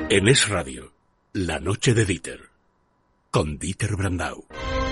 En Es Radio, La Noche de Dieter, con Dieter Brandau.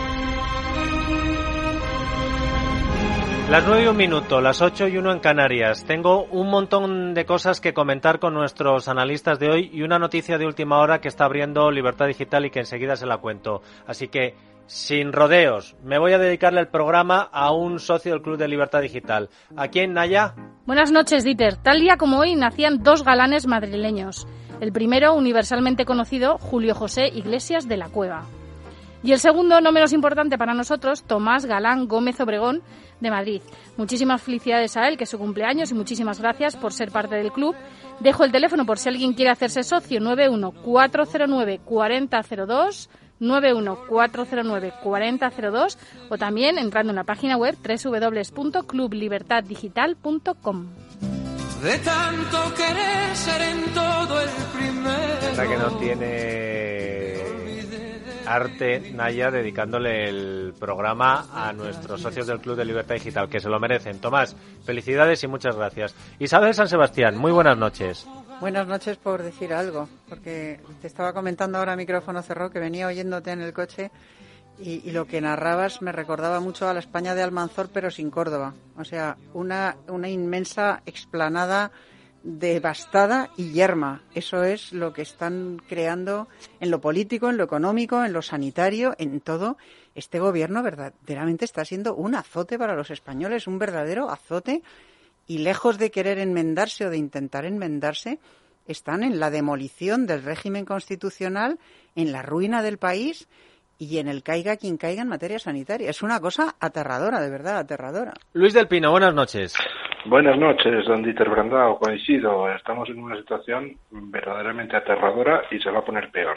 Las 9:01, las 8:01 en Canarias. Tengo un montón de cosas que comentar con nuestros analistas de hoy y una noticia de última hora que está abriendo Libertad Digital y que enseguida se la cuento. Así que, sin rodeos, me voy a dedicarle el programa a un socio del Club de Libertad Digital. ¿A quién, Naya? Buenas noches, Dieter. Tal día como hoy nacían dos galanes madrileños. El primero, universalmente conocido, Julio José Iglesias de la Cueva. Y el segundo, no menos importante para nosotros, Tomás Galán Gómez Obregón, de Madrid. Muchísimas felicidades a él, que es su cumpleaños, y muchísimas gracias por ser parte del club. Dejo el teléfono por si alguien quiere hacerse socio, 914094002, 914094002, o también entrando en la página web www.clublibertaddigital.com. De tanto querer ser en todo el primero. La que no tiene arte, Naya, dedicándole el programa a nuestros socios del Club de Libertad Digital, que se lo merecen. Tomás, felicidades y muchas gracias. Isabel San Sebastián, muy buenas noches. Buenas noches, por decir algo, porque te estaba comentando ahora a micrófono cerrado que venía oyéndote en el coche y lo que narrabas me recordaba mucho a la España de Almanzor, pero sin Córdoba. O sea, una inmensa explanada devastada y yerma. Eso es lo que están creando en lo político, en lo económico, en lo sanitario, en todo. Este gobierno verdaderamente está siendo un azote para los españoles, un verdadero azote, y lejos de querer enmendarse o de intentar enmendarse, están en la demolición del régimen constitucional, en la ruina del país y en el caiga quien caiga en materia sanitaria. Es una cosa aterradora, de verdad, aterradora. Luis del Pino, buenas noches. Buenas noches, don Dieter Brandau. Coincido, estamos en una situación verdaderamente aterradora y se va a poner peor.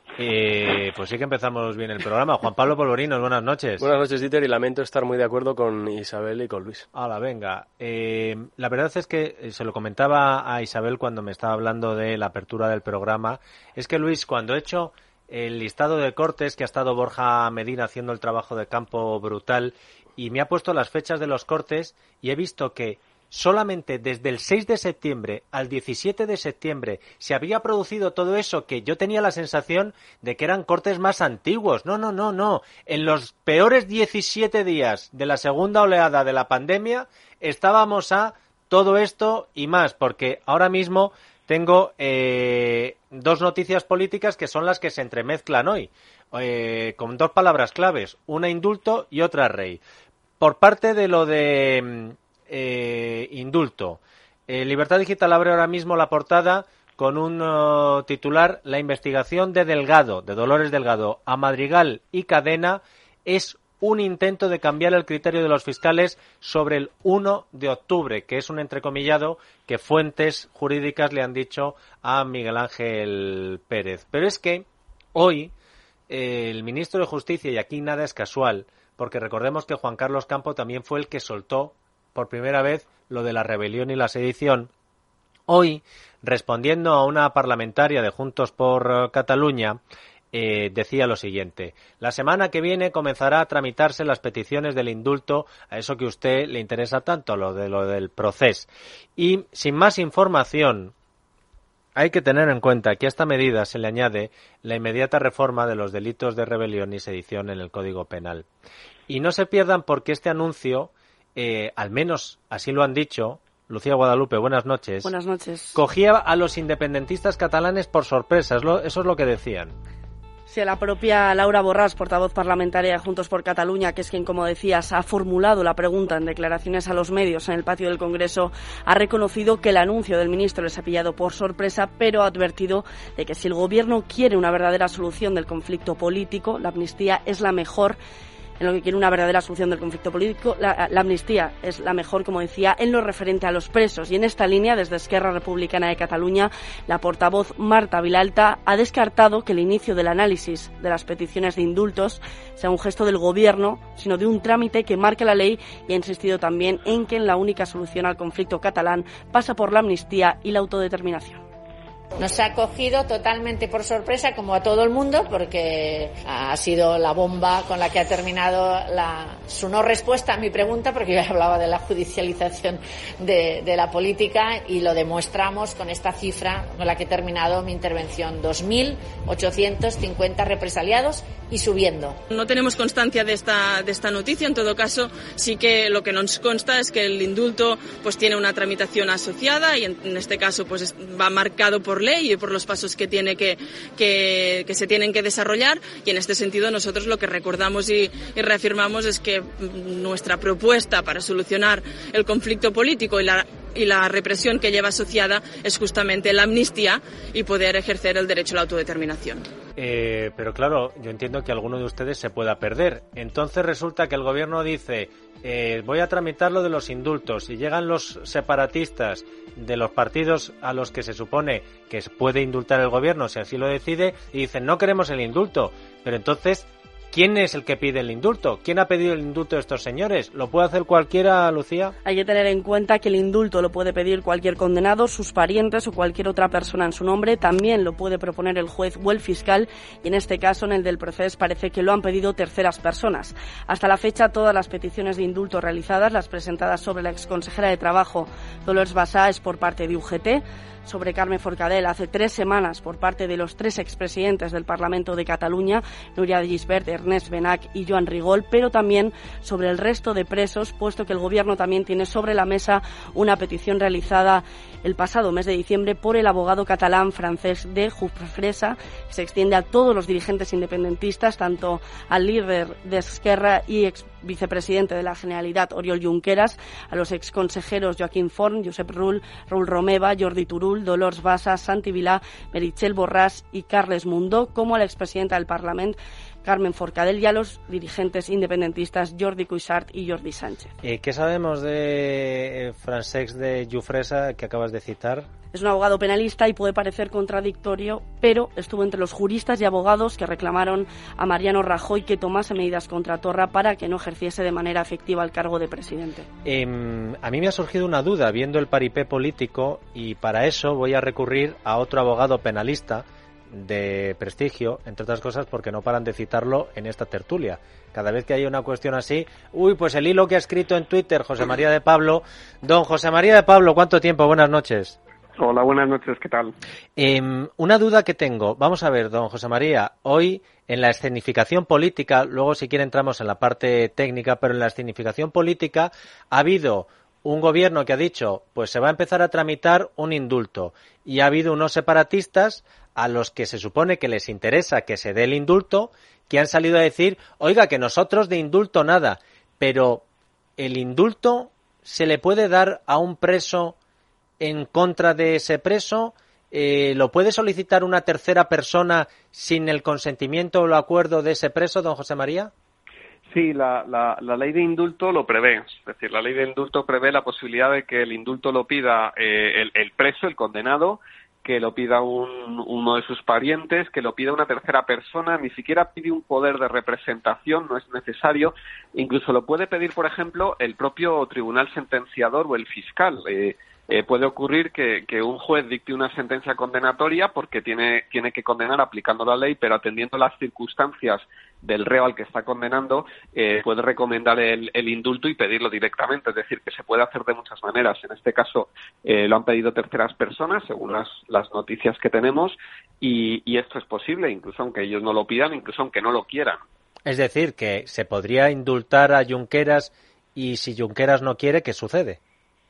Pues sí que empezamos bien el programa. Juan Pablo Polvorinos, buenas noches. Buenas noches, Dieter, y lamento estar muy de acuerdo con Isabel y con Luis. Hala, venga. La verdad es que se lo comentaba a Isabel cuando me estaba hablando de la apertura del programa. Es que, Luis, cuando he hecho el listado de cortes, que ha estado Borja Medina haciendo el trabajo de campo brutal, y me ha puesto las fechas de los cortes, y he visto que solamente desde el 6 de septiembre al 17 de septiembre se había producido todo eso, que yo tenía la sensación de que eran cortes más antiguos. No. En los peores 17 días de la segunda oleada de la pandemia estábamos a todo esto y más, porque ahora mismo tengo dos noticias políticas que son las que se entremezclan hoy, con dos palabras claves, una indulto y otra rey. Por parte de lo de indulto, Libertad Digital abre ahora mismo la portada con un titular: la investigación de Dolores Delgado a Madrigal y Cadena es un intento de cambiar el criterio de los fiscales sobre el 1 de octubre, que es un entrecomillado que fuentes jurídicas le han dicho a Miguel Ángel Pérez. Pero es que hoy el ministro de Justicia, y aquí nada es casual, porque recordemos que Juan Carlos Campo también fue el que soltó por primera vez lo de la rebelión y la sedición, hoy, respondiendo a una parlamentaria de Juntos por Cataluña, decía lo siguiente: la semana que viene comenzará a tramitarse las peticiones del indulto, a eso que a usted le interesa tanto, lo del proceso. Y sin más información, hay que tener en cuenta que a esta medida se le añade la inmediata reforma de los delitos de rebelión y sedición en el Código Penal. Y no se pierdan, porque este anuncio, al menos así lo han dicho, Lucía Guadalupe, buenas noches. Buenas noches. Cogía a los independentistas catalanes por sorpresa, eso es lo que decían. Sí, la propia Laura Borràs, portavoz parlamentaria de Juntos por Cataluña, que es quien, como decías, ha formulado la pregunta en declaraciones a los medios en el patio del Congreso, ha reconocido que el anuncio del ministro les ha pillado por sorpresa, pero ha advertido de que si el Gobierno quiere una verdadera solución del conflicto político, la amnistía es la mejor. En lo que quiere una verdadera solución del conflicto político, la amnistía es la mejor, como decía, en lo referente a los presos. Y en esta línea, desde Esquerra Republicana de Cataluña, la portavoz Marta Vilalta ha descartado que el inicio del análisis de las peticiones de indultos sea un gesto del Gobierno, sino de un trámite que marque la ley, y ha insistido también en que la única solución al conflicto catalán pasa por la amnistía y la autodeterminación. Nos ha cogido totalmente por sorpresa, como a todo el mundo, porque ha sido la bomba con la que ha terminado su no respuesta a mi pregunta, porque yo hablaba de la judicialización de la política, y lo demostramos con esta cifra con la que he terminado mi intervención: 2.850 represaliados y subiendo. No tenemos constancia de esta noticia. En todo caso, sí que lo que nos consta es que el indulto pues tiene una tramitación asociada, y en este caso pues va marcado por ley y por los pasos que tiene que se tienen que desarrollar, y en este sentido nosotros lo que recordamos y reafirmamos es que nuestra propuesta para solucionar el conflicto político y la represión que lleva asociada es justamente la amnistía y poder ejercer el derecho a la autodeterminación. Pero claro, yo entiendo que alguno de ustedes se pueda perder. Entonces resulta que el gobierno dice: voy a tramitar lo de los indultos, y llegan los separatistas de los partidos a los que se supone que puede indultar el gobierno si así lo decide, y dicen: no queremos el indulto. Pero entonces, ¿quién es el que pide el indulto? ¿Quién ha pedido el indulto de estos señores? ¿Lo puede hacer cualquiera, Lucía? Hay que tener en cuenta que el indulto lo puede pedir cualquier condenado, sus parientes o cualquier otra persona en su nombre. También lo puede proponer el juez o el fiscal, y en este caso, en el del Procés, parece que lo han pedido terceras personas. Hasta la fecha, todas las peticiones de indulto realizadas, las presentadas sobre la exconsejera de Trabajo, Dolors Bassa, es por parte de UGT. Sobre Carme Forcadell, hace 3 semanas, por parte de los 3 expresidentes del Parlamento de Cataluña, Núria de Gispert, Ernest Benach y Joan Rigol, pero también sobre el resto de presos, puesto que el Gobierno también tiene sobre la mesa una petición realizada el pasado mes de diciembre por el abogado catalán Francesc de Jufresa, que se extiende a todos los dirigentes independentistas, tanto al líder de Esquerra y ex vicepresidente de la Generalitat, Oriol Junqueras, a los exconsejeros Joaquín Forn, Josep Rull, Raúl Romeva, Jordi Turull, Dolors Bassa, Santi Vilà, Meritxell Borràs y Carles Mundó, como a la expresidenta del Parlament, Carmen Forcadell, y a los dirigentes independentistas Jordi Cuixart y Jordi Sánchez. ¿Qué sabemos de Francesc de Jufresa, que acabas de citar? Es un abogado penalista y puede parecer contradictorio, pero estuvo entre los juristas y abogados que reclamaron a Mariano Rajoy que tomase medidas contra Torra para que no ejerciese de manera efectiva el cargo de presidente. A mí me ha surgido una duda viendo el paripé político, y para eso voy a recurrir a otro abogado penalista de prestigio, entre otras cosas porque no paran de citarlo en esta tertulia. Cada vez que hay una cuestión así, pues el hilo que ha escrito en Twitter José María de Pablo. Don José María de Pablo, ¿cuánto tiempo? Buenas noches. Hola, buenas noches, ¿qué tal? Una duda que tengo. Vamos a ver, don José María, hoy en la escenificación política, luego si quiere entramos en la parte técnica, pero en la escenificación política ha habido un gobierno que ha dicho, pues se va a empezar a tramitar un indulto, y ha habido unos separatistas a los que se supone que les interesa que se dé el indulto, que han salido a decir: oiga, que nosotros de indulto nada. Pero el indulto se le puede dar a un preso en contra de ese preso, ¿lo puede solicitar una tercera persona sin el consentimiento o el acuerdo de ese preso, don José María? Sí, la ley de indulto lo prevé. Es decir, la ley de indulto prevé la posibilidad de que el indulto lo pida el preso, el condenado, que lo pida uno de sus parientes, que lo pida una tercera persona. Ni siquiera pide un poder de representación, no es necesario. Incluso lo puede pedir, por ejemplo, el propio tribunal sentenciador o el fiscal. Puede ocurrir que un juez dicte una sentencia condenatoria porque tiene que condenar aplicando la ley, pero atendiendo las circunstancias del reo al que está condenando, puede recomendar el indulto y pedirlo directamente. Es decir, que se puede hacer de muchas maneras. En este caso lo han pedido terceras personas, según las noticias que tenemos, y esto es posible, incluso aunque ellos no lo pidan, incluso aunque no lo quieran. Es decir, que se podría indultar a Junqueras, y si Junqueras no quiere, ¿qué sucede?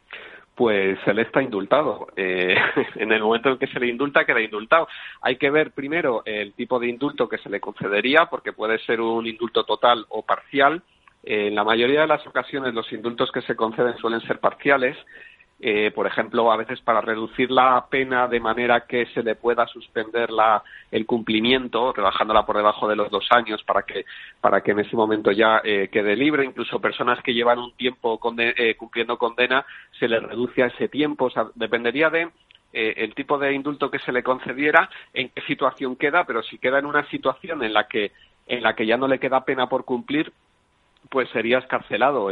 Pues él está indultado. En el momento en que se le indulta, queda indultado. Hay que ver primero el tipo de indulto que se le concedería, porque puede ser un indulto total o parcial. En la mayoría de las ocasiones los indultos que se conceden suelen ser parciales. Por ejemplo, a veces para reducir la pena de manera que se le pueda suspender el cumplimiento, rebajándola por debajo de los 2 años para que en ese momento ya quede libre. Incluso personas que llevan un tiempo cumpliendo condena, se les reduce a ese tiempo. O sea, dependería de el tipo de indulto que se le concediera, en qué situación queda, pero si queda en una situación en la que ya no le queda pena por cumplir, pues sería excarcelado.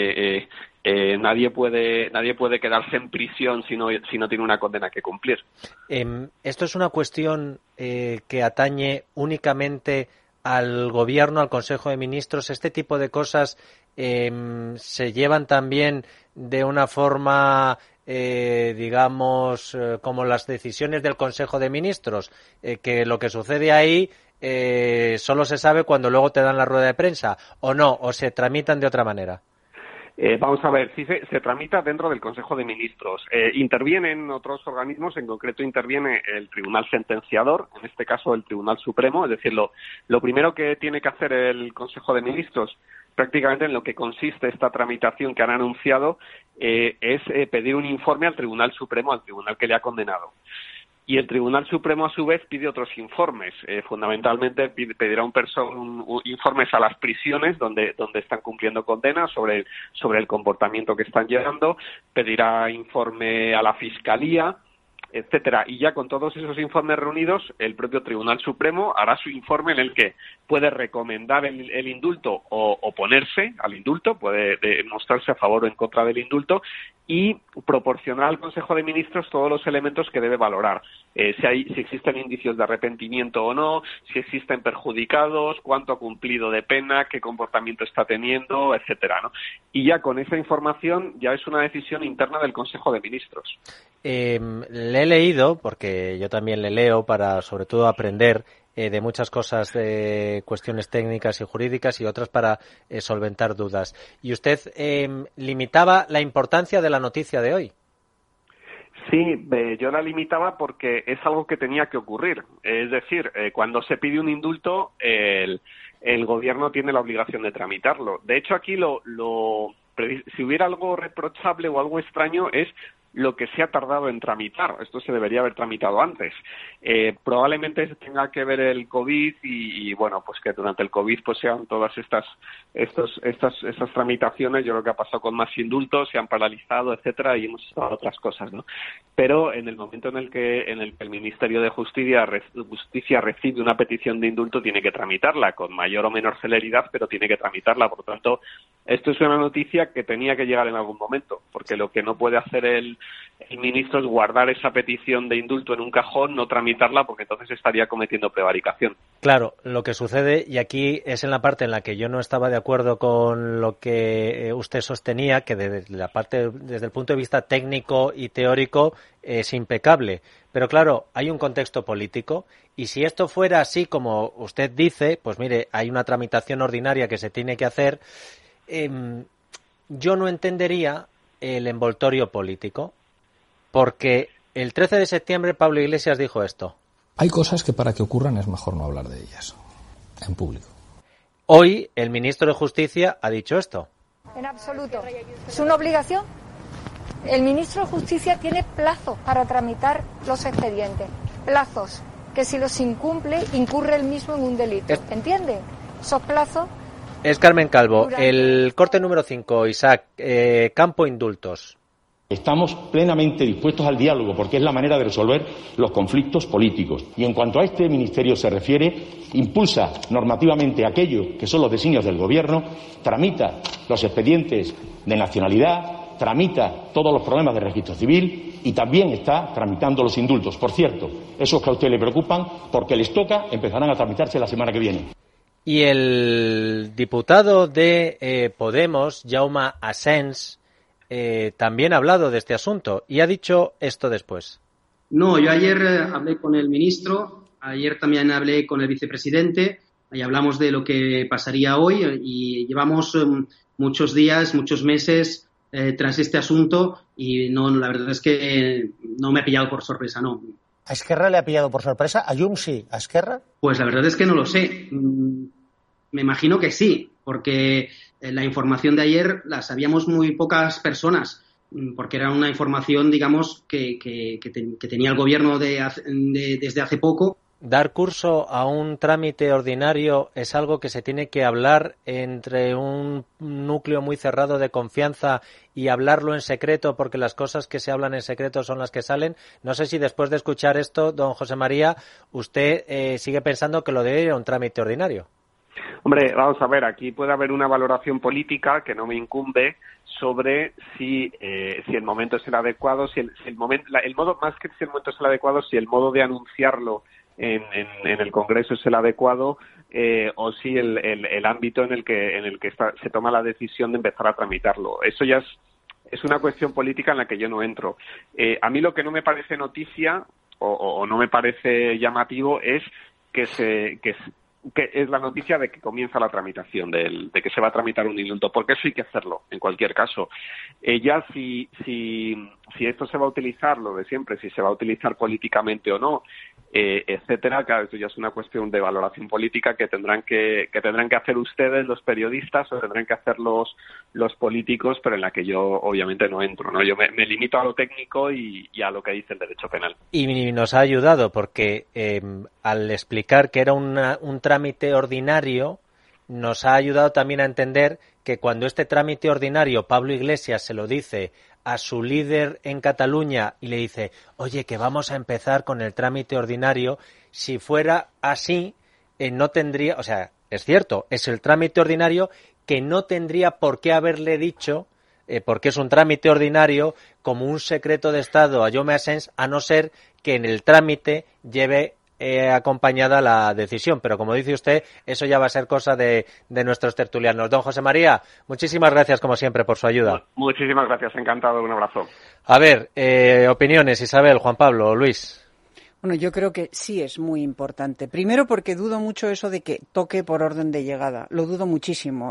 Nadie puede quedarse en prisión si no tiene una condena que cumplir. ¿Esto es una cuestión que atañe únicamente al Gobierno, al Consejo de Ministros? ¿Este tipo de cosas se llevan también de una forma, digamos, como las decisiones del Consejo de Ministros? Que lo que sucede ahí solo se sabe cuando luego te dan la rueda de prensa, ¿o no? ¿O se tramitan de otra manera? Vamos a ver, si se tramita dentro del Consejo de Ministros. Intervienen otros organismos, en concreto interviene el Tribunal Sentenciador, en este caso el Tribunal Supremo, es decir, lo primero que tiene que hacer el Consejo de Ministros, prácticamente en lo que consiste esta tramitación que han anunciado, es pedir un informe al Tribunal Supremo, al tribunal que le ha condenado. Y el Tribunal Supremo, a su vez, pide otros informes. Fundamentalmente pedirá un informes a las prisiones donde están cumpliendo condenas sobre el comportamiento que están llevando. Pedirá informe a la Fiscalía, etcétera. Y ya con todos esos informes reunidos, el propio Tribunal Supremo hará su informe en el que puede recomendar el indulto o oponerse al indulto, puede mostrarse a favor o en contra del indulto, y proporcionar al Consejo de Ministros todos los elementos que debe valorar. Si existen indicios de arrepentimiento o no, si existen perjudicados, cuánto ha cumplido de pena, qué comportamiento está teniendo, etcétera, ¿no? Y ya con esa información ya es una decisión interna del Consejo de Ministros. Le he leído, porque yo también le leo para sobre todo aprender de muchas cosas, de cuestiones técnicas y jurídicas y otras para solventar dudas. Y usted limitaba la importancia de la noticia de hoy. Sí, yo la limitaba porque es algo que tenía que ocurrir. Es decir, cuando se pide un indulto, el Gobierno tiene la obligación de tramitarlo. De hecho, aquí si hubiera algo reprochable o algo extraño es lo que se ha tardado en tramitar. Esto se debería haber tramitado antes. Probablemente tenga que ver el COVID y bueno, pues que durante el COVID pues sean todas estas tramitaciones. Yo creo que ha pasado con más indultos, se han paralizado, etcétera, y hemos estado otras cosas, ¿no? Pero en el momento en el que el Ministerio de Justicia recibe una petición de indulto, tiene que tramitarla con mayor o menor celeridad, pero tiene que tramitarla. Por lo tanto, esto es una noticia que tenía que llegar en algún momento, porque lo que no puede hacer el ministro es guardar esa petición de indulto en un cajón, no tramitarla, porque entonces estaría cometiendo prevaricación. Claro, lo que sucede, y aquí es en la parte en la que yo no estaba de acuerdo con lo que usted sostenía, que desde el punto de vista técnico y teórico es impecable. Pero claro, hay un contexto político, y si esto fuera así como usted dice, pues mire, hay una tramitación ordinaria que se tiene que hacer, yo no entendería el envoltorio político, porque el 13 de septiembre Pablo Iglesias dijo esto. Hay cosas que para que ocurran es mejor no hablar de ellas en público. Hoy el ministro de Justicia ha dicho esto. En absoluto. Es una obligación. El ministro de Justicia tiene plazos para tramitar los expedientes. Plazos que si los incumple, incurre él mismo en un delito. ¿Entiende? Esos plazos... Es Carmen Calvo. El corte número 5, Isaac, campo indultos. Estamos plenamente dispuestos al diálogo porque es la manera de resolver los conflictos políticos. Y en cuanto a este ministerio se refiere, impulsa normativamente aquello que son los designios del Gobierno, tramita los expedientes de nacionalidad, tramita todos los problemas de registro civil y también está tramitando los indultos. Por cierto, esos que a usted le preocupan, porque les toca, empezarán a tramitarse la semana que viene. Y el diputado de Podemos, Jaume Asens, también ha hablado de este asunto y ha dicho esto después. No, yo ayer hablé con el ministro, ayer también hablé con el vicepresidente y hablamos de lo que pasaría hoy y llevamos muchos días, muchos meses tras este asunto y no, la verdad es que no me ha pillado por sorpresa, no. ¿A Esquerra le ha pillado por sorpresa? ¿A Junts sí? ¿A Esquerra? Pues la verdad es que no lo sé. Me imagino que sí, porque la información de ayer la sabíamos muy pocas personas, porque era una información, digamos, que tenía el Gobierno desde hace poco. Dar curso a un trámite ordinario es algo que se tiene que hablar entre un núcleo muy cerrado de confianza y hablarlo en secreto, porque las cosas que se hablan en secreto son las que salen. No sé si después de escuchar esto, don José María, usted sigue pensando que lo de hoy era un trámite ordinario. Hombre, vamos a ver, aquí puede haber una valoración política que no me incumbe sobre si el momento es el adecuado, si el modo, más que si el momento es el adecuado, si el modo de anunciarlo en el Congreso es el adecuado, o si el ámbito en el que se toma la decisión de empezar a tramitarlo. Eso ya es una cuestión política en la que yo no entro. A mí lo que no me parece noticia o no me parece llamativo es que es la noticia de que comienza la tramitación, de que se va a tramitar un indulto, porque eso hay que hacerlo, en cualquier caso. Ya si esto se va a utilizar, lo de siempre, si se va a utilizar políticamente o no, etcétera, claro, esto ya es una cuestión de valoración política que tendrán que hacer ustedes, los periodistas, o tendrán que hacer los políticos, pero en la que yo obviamente no entro, ¿no? Yo me limito a lo técnico y a lo que dice el derecho penal. Y nos ha ayudado porque al explicar que era un trámite ordinario, nos ha ayudado también a entender que cuando este trámite ordinario Pablo Iglesias se lo dice a su líder en Cataluña y le dice, oye, que vamos a empezar con el trámite ordinario, si fuera así, no tendría, o sea, es cierto, es el trámite ordinario que no tendría por qué haberle dicho, porque es un trámite ordinario, como un secreto de Estado a Jaume Asens, a no ser que en el trámite lleve acompañada la decisión, pero como dice usted, eso ya va a ser cosa de nuestros tertulianos. Don José María, muchísimas gracias como siempre por su ayuda. Muchísimas gracias, encantado, un abrazo. A ver, opiniones, Isabel, Juan Pablo, Luis. Bueno, yo creo que sí es muy importante. Primero porque dudo mucho eso de que toque por orden de llegada. Lo dudo muchísimo.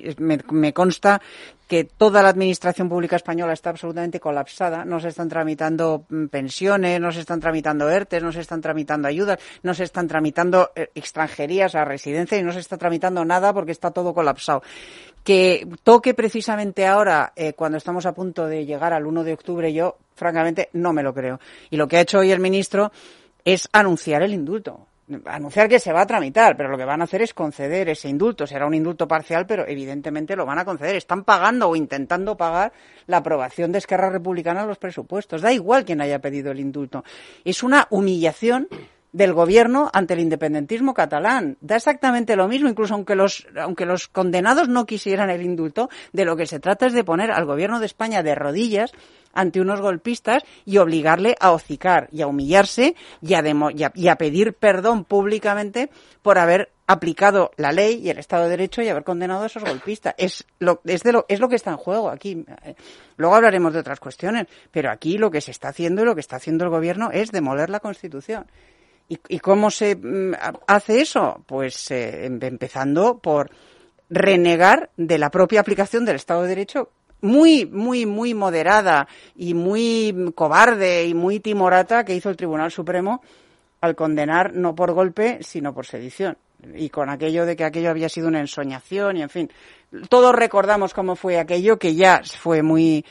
Me consta que toda la administración pública española está absolutamente colapsada. No se están tramitando pensiones, no se están tramitando ERTES, no se están tramitando ayudas, no se están tramitando extranjerías a residencia y no se está tramitando nada porque está todo colapsado. Que toque precisamente ahora, cuando estamos a punto de llegar al 1 de octubre, yo, francamente, no me lo creo. Y lo que ha hecho hoy el ministro es anunciar el indulto. Anunciar que se va a tramitar, pero lo que van a hacer es conceder ese indulto. Será un indulto parcial, pero evidentemente lo van a conceder. Están pagando o intentando pagar la aprobación de Esquerra Republicana a los presupuestos. Da igual quién haya pedido el indulto. Es una humillación del gobierno ante el independentismo catalán. Da exactamente lo mismo, incluso aunque los condenados no quisieran el indulto, de lo que se trata es de poner al gobierno de España de rodillas ante unos golpistas y obligarle a hocicar y a humillarse y a pedir perdón públicamente por haber aplicado la ley y el Estado de Derecho y haber condenado a esos golpistas. Es lo que está en juego aquí. Luego hablaremos de otras cuestiones, pero aquí lo que se está haciendo y lo que está haciendo el gobierno es demoler la Constitución. ¿Y cómo se hace eso? Pues empezando por renegar de la propia aplicación del Estado de Derecho, muy moderada y muy cobarde y muy timorata que hizo el Tribunal Supremo al condenar no por golpe, sino por sedición. Y con aquello de que aquello había sido una ensoñación y, en fin, todos recordamos cómo fue aquello, que ya fue muy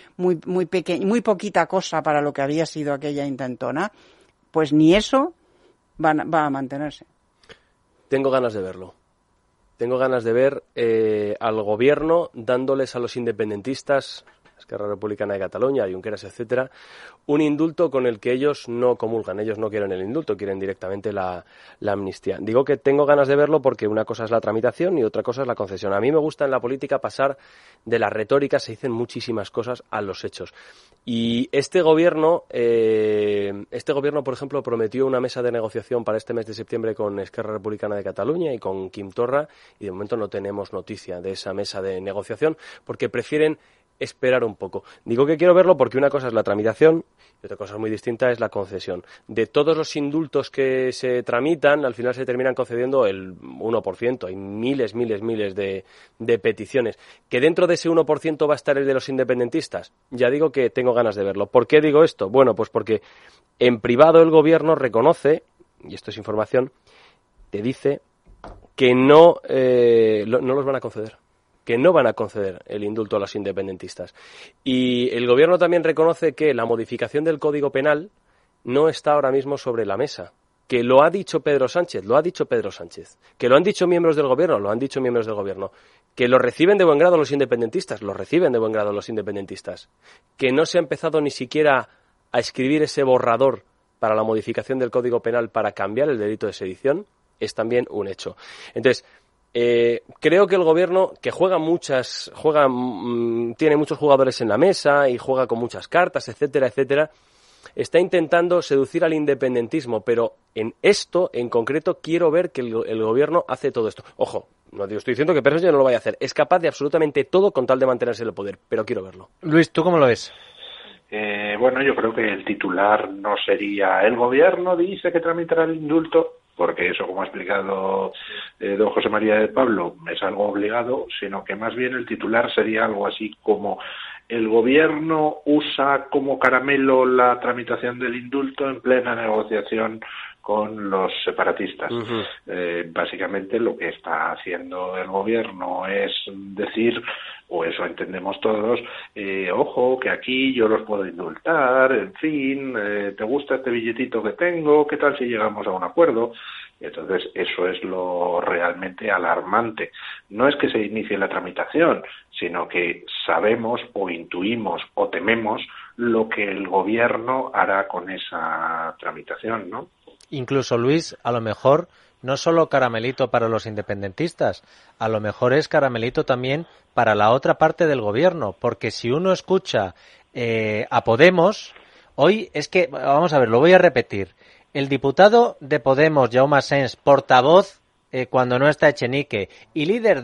poquita cosa para lo que había sido aquella intentona. Pues ni eso va a mantenerse. Tengo ganas de verlo. Tengo ganas de ver al gobierno dándoles a los independentistas, Esquerra Republicana de Cataluña, Junqueras, etcétera, un indulto con el que ellos no comulgan. Ellos no quieren el indulto, quieren directamente la amnistía. Digo que tengo ganas de verlo porque una cosa es la tramitación y otra cosa es la concesión. A mí me gusta en la política pasar de la retórica, se dicen muchísimas cosas, a los hechos. Y este gobierno, por ejemplo, prometió una mesa de negociación para este mes de septiembre con Esquerra Republicana de Cataluña y con Quim Torra, y de momento no tenemos noticia de esa mesa de negociación porque prefieren esperar un poco. Digo que quiero verlo porque una cosa es la tramitación y otra cosa muy distinta es la concesión. De todos los indultos que se tramitan, al final se terminan concediendo el 1%. Hay miles de peticiones. ¿Que dentro de ese 1% va a estar el de los independentistas? Ya digo que tengo ganas de verlo. ¿Por qué digo esto? Bueno, pues porque en privado el gobierno reconoce, y esto es información, te dice que no los van a conceder. Que no van a conceder el indulto a los independentistas. Y el gobierno también reconoce que la modificación del Código Penal no está ahora mismo sobre la mesa. Que lo ha dicho Pedro Sánchez. Que lo han dicho miembros del gobierno. Que lo reciben de buen grado los independentistas. Que no se ha empezado ni siquiera a escribir ese borrador para la modificación del Código Penal para cambiar el delito de sedición. Es también un hecho. Entonces, Creo que el gobierno, que tiene muchos jugadores en la mesa y juega con muchas cartas, etcétera, etcétera, está intentando seducir al independentismo, pero en esto, en concreto, quiero ver que el gobierno hace todo esto. Ojo, no estoy diciendo que Pedro ya no lo vaya a hacer, es capaz de absolutamente todo con tal de mantenerse en el poder, pero quiero verlo. Luis, ¿tú cómo lo ves? Bueno, yo creo que el titular no sería el gobierno dice que tramitará el indulto, porque eso, como ha explicado don José María de Pablo, es algo obligado, sino que más bien el titular sería algo así como el gobierno usa como caramelo la tramitación del indulto en plena negociación con los separatistas. Uh-huh. Básicamente lo que está haciendo el gobierno es decir, o eso entendemos todos, ojo, que aquí yo los puedo indultar, en fin, ¿te gusta este billetito que tengo? ¿Qué tal si llegamos a un acuerdo? Entonces, eso es lo realmente alarmante. No es que se inicie la tramitación, sino que sabemos o intuimos o tememos lo que el gobierno hará con esa tramitación, ¿no? Incluso, Luis, a lo mejor no solo caramelito para los independentistas, a lo mejor es caramelito también para la otra parte del gobierno, porque si uno escucha a Podemos, hoy es que, vamos a ver, lo voy a repetir, el diputado de Podemos, Jaume Asens, portavoz cuando no está Echenique y líder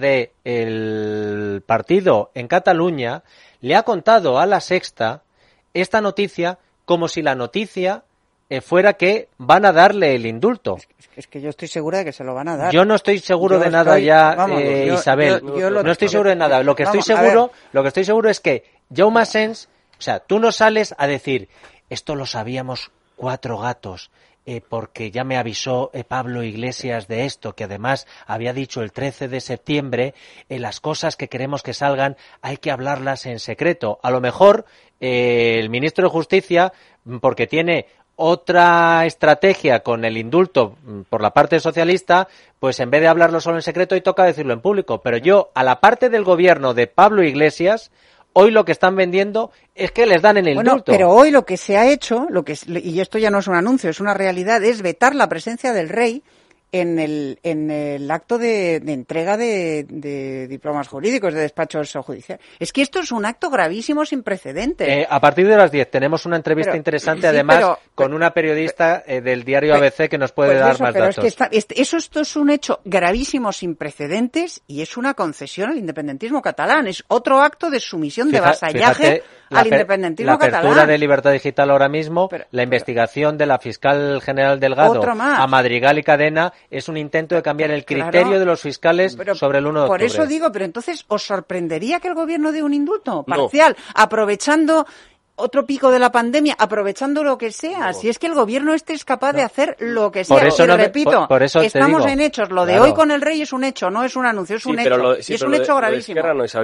del partido en Cataluña, le ha contado a La Sexta esta noticia como si la noticia fuera que van a darle el indulto. Es que yo estoy segura de que se lo van a dar. Yo no estoy seguro de nada Isabel. No estoy seguro de nada. Lo que estoy seguro es que Jaume Asens, o sea, tú no sales a decir, esto lo sabíamos 4 gatos, porque ya me avisó Pablo Iglesias de esto, que además había dicho el 13 de septiembre, las cosas que queremos que salgan hay que hablarlas en secreto. A lo mejor el ministro de Justicia, porque tiene otra estrategia con el indulto por la parte socialista, pues en vez de hablarlo solo en secreto, hoy toca decirlo en público. Pero yo, a la parte del gobierno de Pablo Iglesias, hoy lo que están vendiendo es que les dan el indulto. Bueno, pero hoy lo que se ha hecho, y esto ya no es un anuncio, es una realidad, es vetar la presencia del rey en el acto de entrega de diplomas jurídicos, de despachos judiciales. Es que esto es un acto gravísimo sin precedentes. A partir de las 10 tenemos una entrevista interesante, sí, además, con una periodista del diario ABC que nos puede dar más datos. Es que esto es un hecho gravísimo sin precedentes y es una concesión al independentismo catalán. Es otro acto de sumisión, de vasallaje al independentismo catalán. La apertura de Libertad Digital ahora mismo, la investigación de la fiscal general Delgado a Madrigal y Cadena, es un intento de cambiar el criterio de los fiscales sobre el 1 de octubre. Por eso digo, pero entonces, ¿os sorprendería que el gobierno dé un indulto parcial, aprovechando otro pico de la pandemia, aprovechando lo que sea? Si es que el gobierno es capaz de hacer lo que sea. Por repito, por eso estamos te digo, en hechos. Lo de hoy con el rey es un hecho, no es un anuncio, es un hecho. Y es un hecho gravísimo.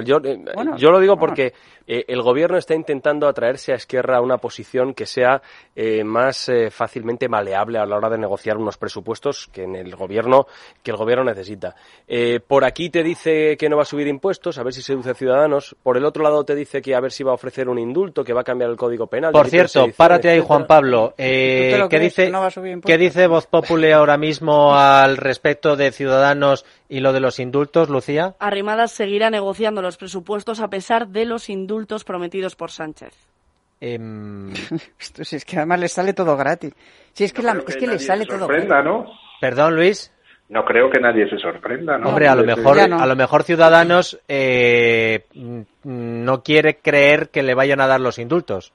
Yo lo digo porque el gobierno está intentando atraerse a Esquerra a una posición que sea más fácilmente maleable a la hora de negociar unos presupuestos que el gobierno necesita. Por aquí te dice que no va a subir impuestos, a ver si seduce a Ciudadanos. Por el otro lado te dice que a ver si va a ofrecer un indulto, que va a cambiar el Código Penal. Por cierto, párate ahí, Juan Pablo. ¿Qué dice Voz Populi ahora mismo al respecto de Ciudadanos y lo de los indultos, Lucía? Arrimadas seguirá negociando los presupuestos a pesar de los indultos prometidos por Sánchez. Esto es que además le sale todo gratis. Si es que, le sale todo gratis. ¿No? Perdón, Luis. No creo que nadie se sorprenda, ¿no? Hombre, a lo mejor Ciudadanos no quiere creer que le vayan a dar los indultos.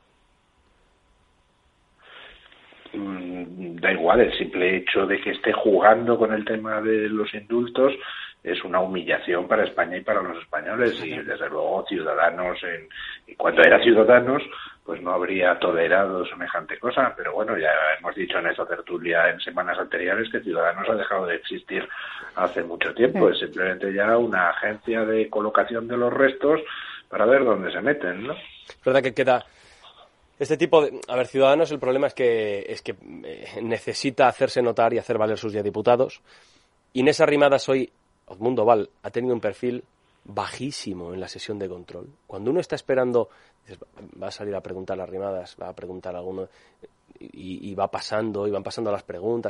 Da igual, el simple hecho de que esté jugando con el tema de los indultos es una humillación para España y para los españoles, y desde luego Ciudadanos, cuando era Ciudadanos, pues no habría tolerado semejante cosa, pero bueno, ya hemos dicho en esta tertulia en semanas anteriores que Ciudadanos ha dejado de existir hace mucho tiempo, es simplemente ya una agencia de colocación de los restos para ver dónde se meten, ¿no? Es verdad que queda este tipo de... A ver, Ciudadanos, el problema es que necesita hacerse notar y hacer valer sus 10 diputados. Inés Arrimadas hoy, Edmundo Val, ha tenido un perfil bajísimo en la sesión de control. Cuando uno está esperando, dices, va a salir a preguntar a Arrimadas, va a preguntar a alguno... y va pasando, y van pasando las preguntas,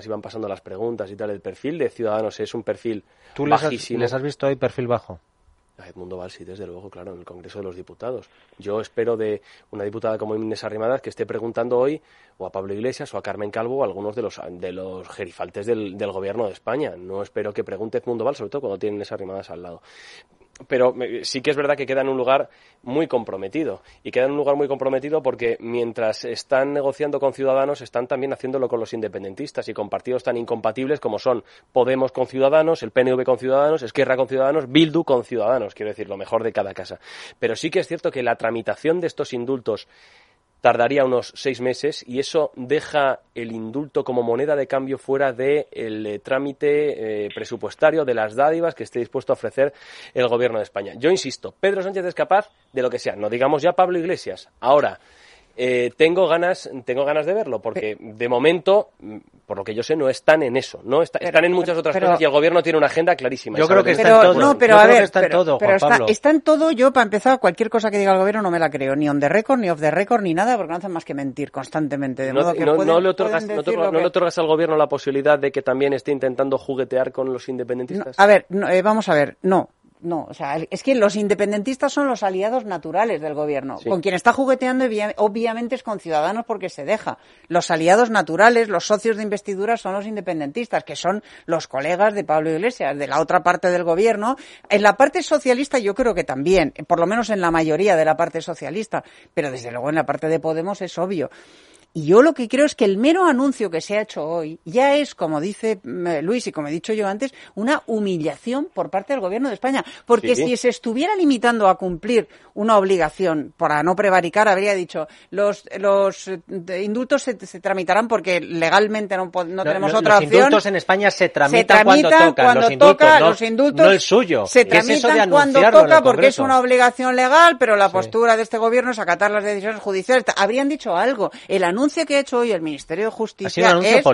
y tal. El perfil de Ciudadanos es un perfil bajísimo. ¿Les has visto hoy perfil bajo? A Edmundo Val, sí, desde luego, claro, en el Congreso de los Diputados. Yo espero de una diputada como Inés Arrimadas que esté preguntando hoy o a Pablo Iglesias o a Carmen Calvo o a algunos de los gerifaltes del Gobierno de España. No espero que pregunte Edmundo Val, sobre todo cuando tienen Inés Arrimadas al lado. Pero sí que es verdad que queda en un lugar muy comprometido. Y queda en un lugar muy comprometido porque mientras están negociando con Ciudadanos, están también haciéndolo con los independentistas y con partidos tan incompatibles como son Podemos con Ciudadanos, el PNV con Ciudadanos, Esquerra con Ciudadanos, Bildu con Ciudadanos, quiero decir, lo mejor de cada casa. Pero sí que es cierto que la tramitación de estos indultos tardaría unos 6 meses y eso deja el indulto como moneda de cambio fuera del trámite presupuestario, de las dádivas que esté dispuesto a ofrecer el Gobierno de España. Yo insisto, Pedro Sánchez es capaz de lo que sea, no digamos ya Pablo Iglesias. Ahora, tengo ganas de verlo, porque de momento, por lo que yo sé, no están en eso, no están en muchas otras cosas y el Gobierno tiene una agenda clarísima. Yo creo que está en todo. No, pero a ver, está en todo, pero Juan Pablo. Está en todo. Yo, para empezar, cualquier cosa que diga el Gobierno no me la creo, ni on the record, ni off the record, ni nada, porque no hacen más que mentir constantemente. De modo que no le otorgas al Gobierno la posibilidad de que también esté intentando juguetear con los independentistas. No, a ver, vamos a ver, no, o sea, es que los independentistas son los aliados naturales del Gobierno. Sí. Con quien está jugueteando, obviamente, es con Ciudadanos porque se deja. Los aliados naturales, los socios de investidura son los independentistas, que son los colegas de Pablo Iglesias, de la otra parte del Gobierno. En la parte socialista yo creo que también, por lo menos en la mayoría de la parte socialista, pero desde luego en la parte de Podemos es obvio. Y yo lo que creo es que el mero anuncio que se ha hecho hoy ya es, como dice Luis y como he dicho yo antes, una humillación por parte del Gobierno de España. Porque si se estuviera limitando a cumplir una obligación, para no prevaricar, habría dicho, los indultos se tramitarán porque legalmente no tenemos otra opción. Los indultos en España se tramitan cuando toca. Los indultos no el suyo. Se tramitan cuando toca porque es una obligación legal, pero la postura de este Gobierno es acatar las decisiones judiciales. Habrían dicho algo. El anuncio que ha hecho hoy el Ministerio de Justicia ha sido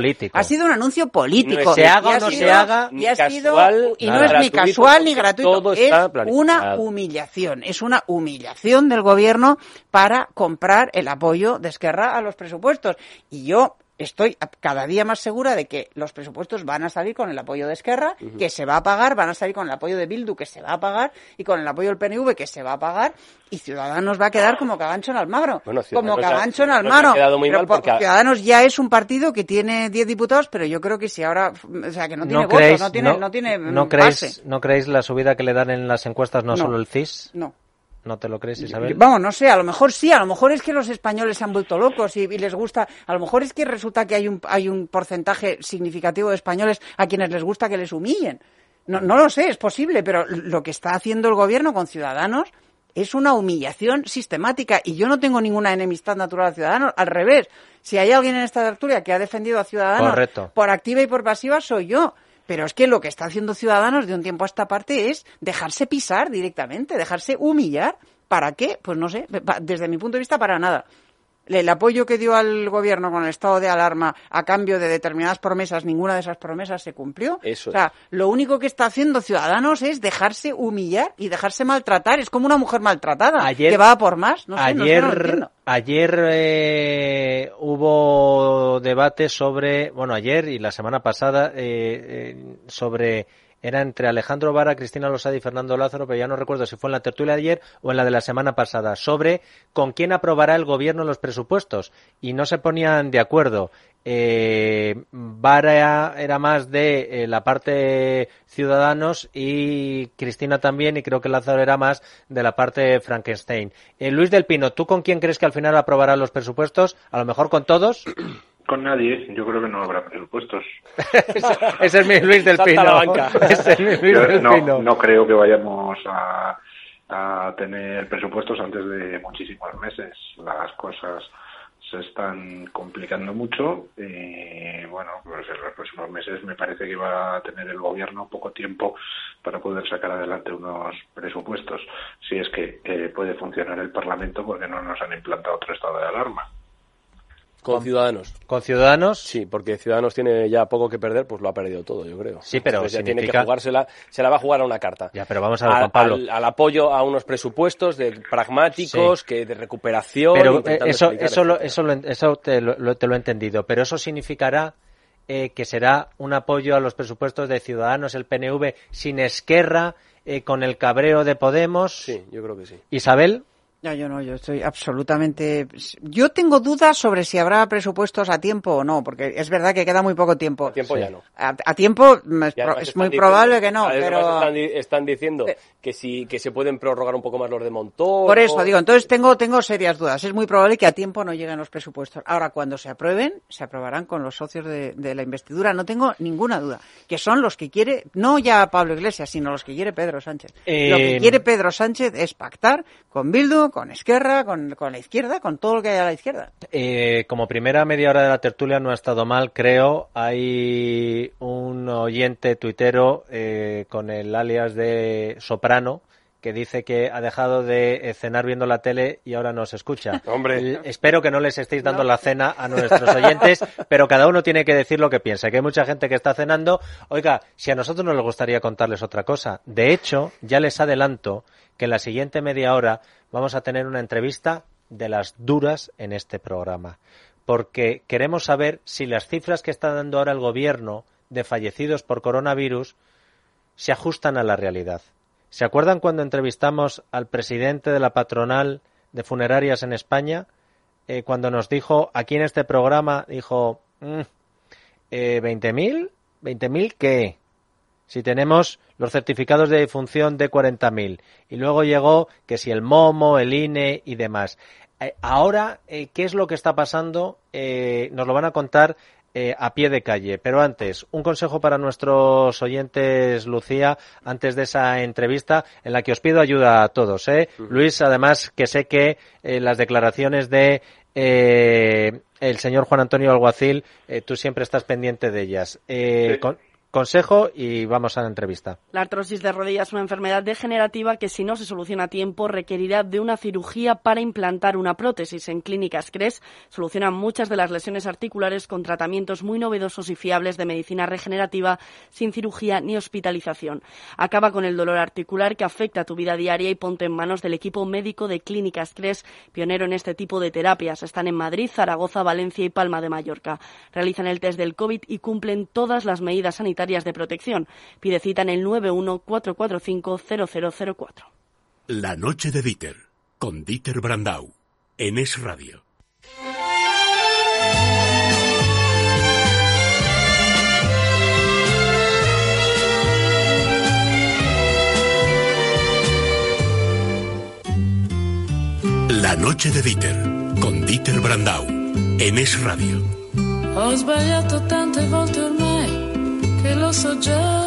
un anuncio político. No se haga o no se haga, y ha sido, y no es ni casual ni gratuito, es una humillación. Es una humillación del Gobierno para comprar el apoyo de Esquerra a los presupuestos. Y yo estoy cada día más segura de que los presupuestos van a salir con el apoyo de Esquerra, que se va a pagar, van a salir con el apoyo de Bildu, que se va a pagar, y con el apoyo del PNV, que se va a pagar, y Ciudadanos va a quedar como cagancho en Almagro. Como cagancho en Almagro. Ciudadanos ya es un partido que tiene 10 diputados, pero yo creo que si ahora, o sea, que no tiene votos, no tiene base. ¿No creéis la subida que le dan en las encuestas no solo el CIS? No. ¿No te lo crees, Isabel? Vamos, no sé, a lo mejor sí, a lo mejor es que los españoles se han vuelto locos y les gusta, a lo mejor es que resulta que hay un porcentaje significativo de españoles a quienes les gusta que les humillen. No lo sé, es posible, pero lo que está haciendo el Gobierno con Ciudadanos es una humillación sistemática y yo no tengo ninguna enemistad natural a Ciudadanos, al revés. Si hay alguien en esta tertulia que ha defendido a Ciudadanos por activa y por pasiva, soy yo. Pero es que lo que está haciendo Ciudadanos de un tiempo a esta parte es dejarse pisar directamente, dejarse humillar. ¿Para qué? Pues no sé, desde mi punto de vista, para nada. El apoyo que dio al Gobierno con el estado de alarma a cambio de determinadas promesas, ninguna de esas promesas se cumplió. Lo único que está haciendo Ciudadanos es dejarse humillar y dejarse maltratar. Es como una mujer maltratada que va a por más. No entiendo. Ayer hubo debate sobre, ayer y la semana pasada, sobre... Era entre Alejandro Vara, Cristina Losada y Fernando Lázaro, pero ya no recuerdo si fue en la tertulia de ayer o en la de la semana pasada, sobre con quién aprobará el Gobierno los presupuestos. Y no se ponían de acuerdo. Vara era más de la parte Ciudadanos y Cristina también, y creo que Lázaro era más de la parte Frankenstein. Luis del Pino, ¿tú con quién crees que al final aprobará los presupuestos? ¿A lo mejor con todos? Con nadie, yo creo que no habrá presupuestos. Ese es mi Luis del Pino. No creo que vayamos a tener presupuestos antes de muchísimos meses. Las cosas se están complicando mucho y pues en los próximos meses me parece que va a tener el Gobierno poco tiempo para poder sacar adelante unos presupuestos, si es que puede funcionar el Parlamento, porque no nos han implantado otro estado de alarma. Con Ciudadanos. ¿Con Ciudadanos? Sí, porque Ciudadanos tiene ya poco que perder, pues lo ha perdido todo, yo creo. Sí, pero entonces ya tiene que jugársela, se la va a jugar a una carta. Ya, pero vamos a ver, Juan Pablo. Al apoyo a unos presupuestos pragmáticos, sí, que de recuperación. Pero eso te lo he entendido. Pero eso significará que será un apoyo a los presupuestos de Ciudadanos, el PNV, sin Esquerra, con el cabreo de Podemos. Sí, yo creo que sí. Isabel. No, yo estoy absolutamente... Yo tengo dudas sobre si habrá presupuestos a tiempo o no, porque es verdad que queda muy poco tiempo. A tiempo ya no. A tiempo es muy probable que no, pero... Están diciendo que se pueden prorrogar un poco más los de Montoro. Por eso digo, entonces tengo serias dudas. Es muy probable que a tiempo no lleguen los presupuestos. Ahora, cuando se aprueben, se aprobarán con los socios de la investidura. No tengo ninguna duda. Que son los que quiere, no ya Pablo Iglesias, sino los que quiere Pedro Sánchez. Lo que quiere Pedro Sánchez es pactar con Bildu, con Esquerra, con la izquierda, con todo lo que hay a la izquierda. Como primera media hora de la tertulia no ha estado mal, creo. Hay un oyente tuitero con el alias de Soprano que dice que ha dejado de cenar viendo la tele y ahora nos escucha. Hombre. Espero que no les estéis dando la cena a nuestros oyentes, pero cada uno tiene que decir lo que piensa, que hay mucha gente que está cenando. Oiga, si a nosotros nos gustaría contarles otra cosa. De hecho, ya les adelanto que en la siguiente media hora vamos a tener una entrevista de las duras en este programa, porque queremos saber si las cifras que está dando ahora el gobierno de fallecidos por coronavirus se ajustan a la realidad. ¿Se acuerdan cuando entrevistamos al presidente de la patronal de funerarias en España? Cuando nos dijo, aquí en este programa, dijo, 20.000, ¿20.000 qué? Si tenemos los certificados de defunción de 40.000. Y luego llegó que si el MOMO, el INE y demás. Ahora, ¿qué es lo que está pasando? Nos lo van a contar a pie de calle. Pero antes, un consejo para nuestros oyentes, Lucía, antes de esa entrevista en la que os pido ayuda a todos. Luis, además, que sé que las declaraciones de el señor Juan Antonio Alguacil, tú siempre estás pendiente de ellas. Sí. Consejo y vamos a la entrevista. La artrosis de rodilla es una enfermedad degenerativa que, si no se soluciona a tiempo, requerirá de una cirugía para implantar una prótesis. En Clínicas CRES solucionan muchas de las lesiones articulares con tratamientos muy novedosos y fiables de medicina regenerativa sin cirugía ni hospitalización. Acaba con el dolor articular que afecta a tu vida diaria y ponte en manos del equipo médico de Clínicas CRES, pionero en este tipo de terapias. Están en Madrid, Zaragoza, Valencia y Palma de Mallorca. Realizan el test del COVID y cumplen todas las medidas sanitarias de protección. Pide cita en el 91-445-0004. La noche de Dieter, con Dieter Brandau, en Es Radio. La noche de Dieter, con Dieter Brandau, en Es Radio. Ho sbagliato tante volte ormai, che lo so già,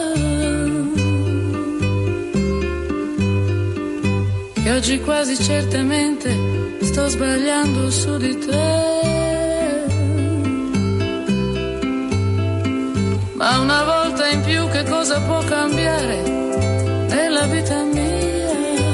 che oggi quasi certamente sto sbagliando su di te, ma una volta in più che cosa può cambiare nella vita mia?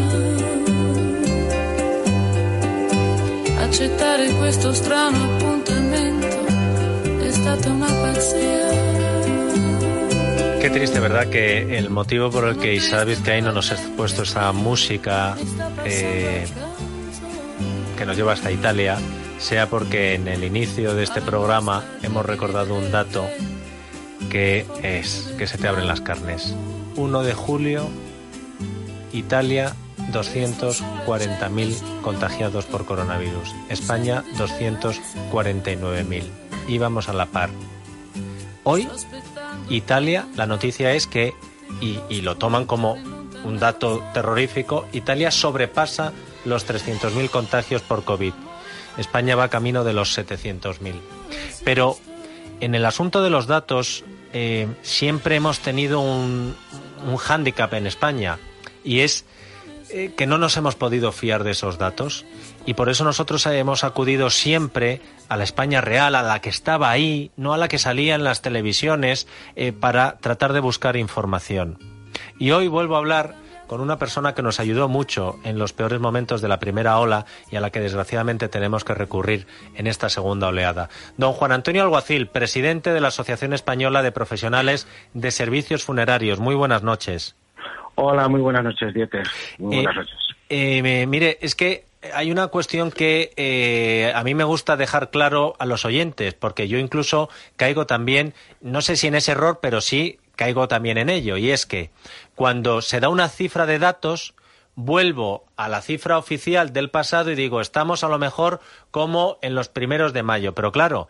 Accettare questo strano appuntamento è stata una pazzia. Qué triste, ¿verdad?, que el motivo por el que Isabel Vizcaíno nos ha puesto esa música que nos lleva hasta Italia sea porque en el inicio de este programa hemos recordado un dato que es que se te abren las carnes. 1 de julio, Italia, 240.000 contagiados por coronavirus. España, 249.000. Íbamos a la par. Hoy, Italia, la noticia es que, y lo toman como un dato terrorífico, Italia sobrepasa los 300.000 contagios por COVID. España va camino de los 700.000. Pero en el asunto de los datos siempre hemos tenido un hándicap en España, y es que no nos hemos podido fiar de esos datos, y por eso nosotros hemos acudido siempre a la España real, a la que estaba ahí, no a la que salía en las televisiones, para tratar de buscar información. Y hoy vuelvo a hablar con una persona que nos ayudó mucho en los peores momentos de la primera ola y a la que desgraciadamente tenemos que recurrir en esta segunda oleada. Don Juan Antonio Alguacil, presidente de la Asociación Española de Profesionales de Servicios Funerarios. Muy buenas noches. Hola, muy buenas noches, Dieter. Muy buenas noches. Mire, es que hay una cuestión que a mí me gusta dejar claro a los oyentes, porque yo incluso caigo también, no sé si en ese error, pero sí caigo también en ello, y es que cuando se da una cifra de datos, vuelvo a la cifra oficial del pasado y digo, estamos a lo mejor como en los primeros de mayo, pero claro,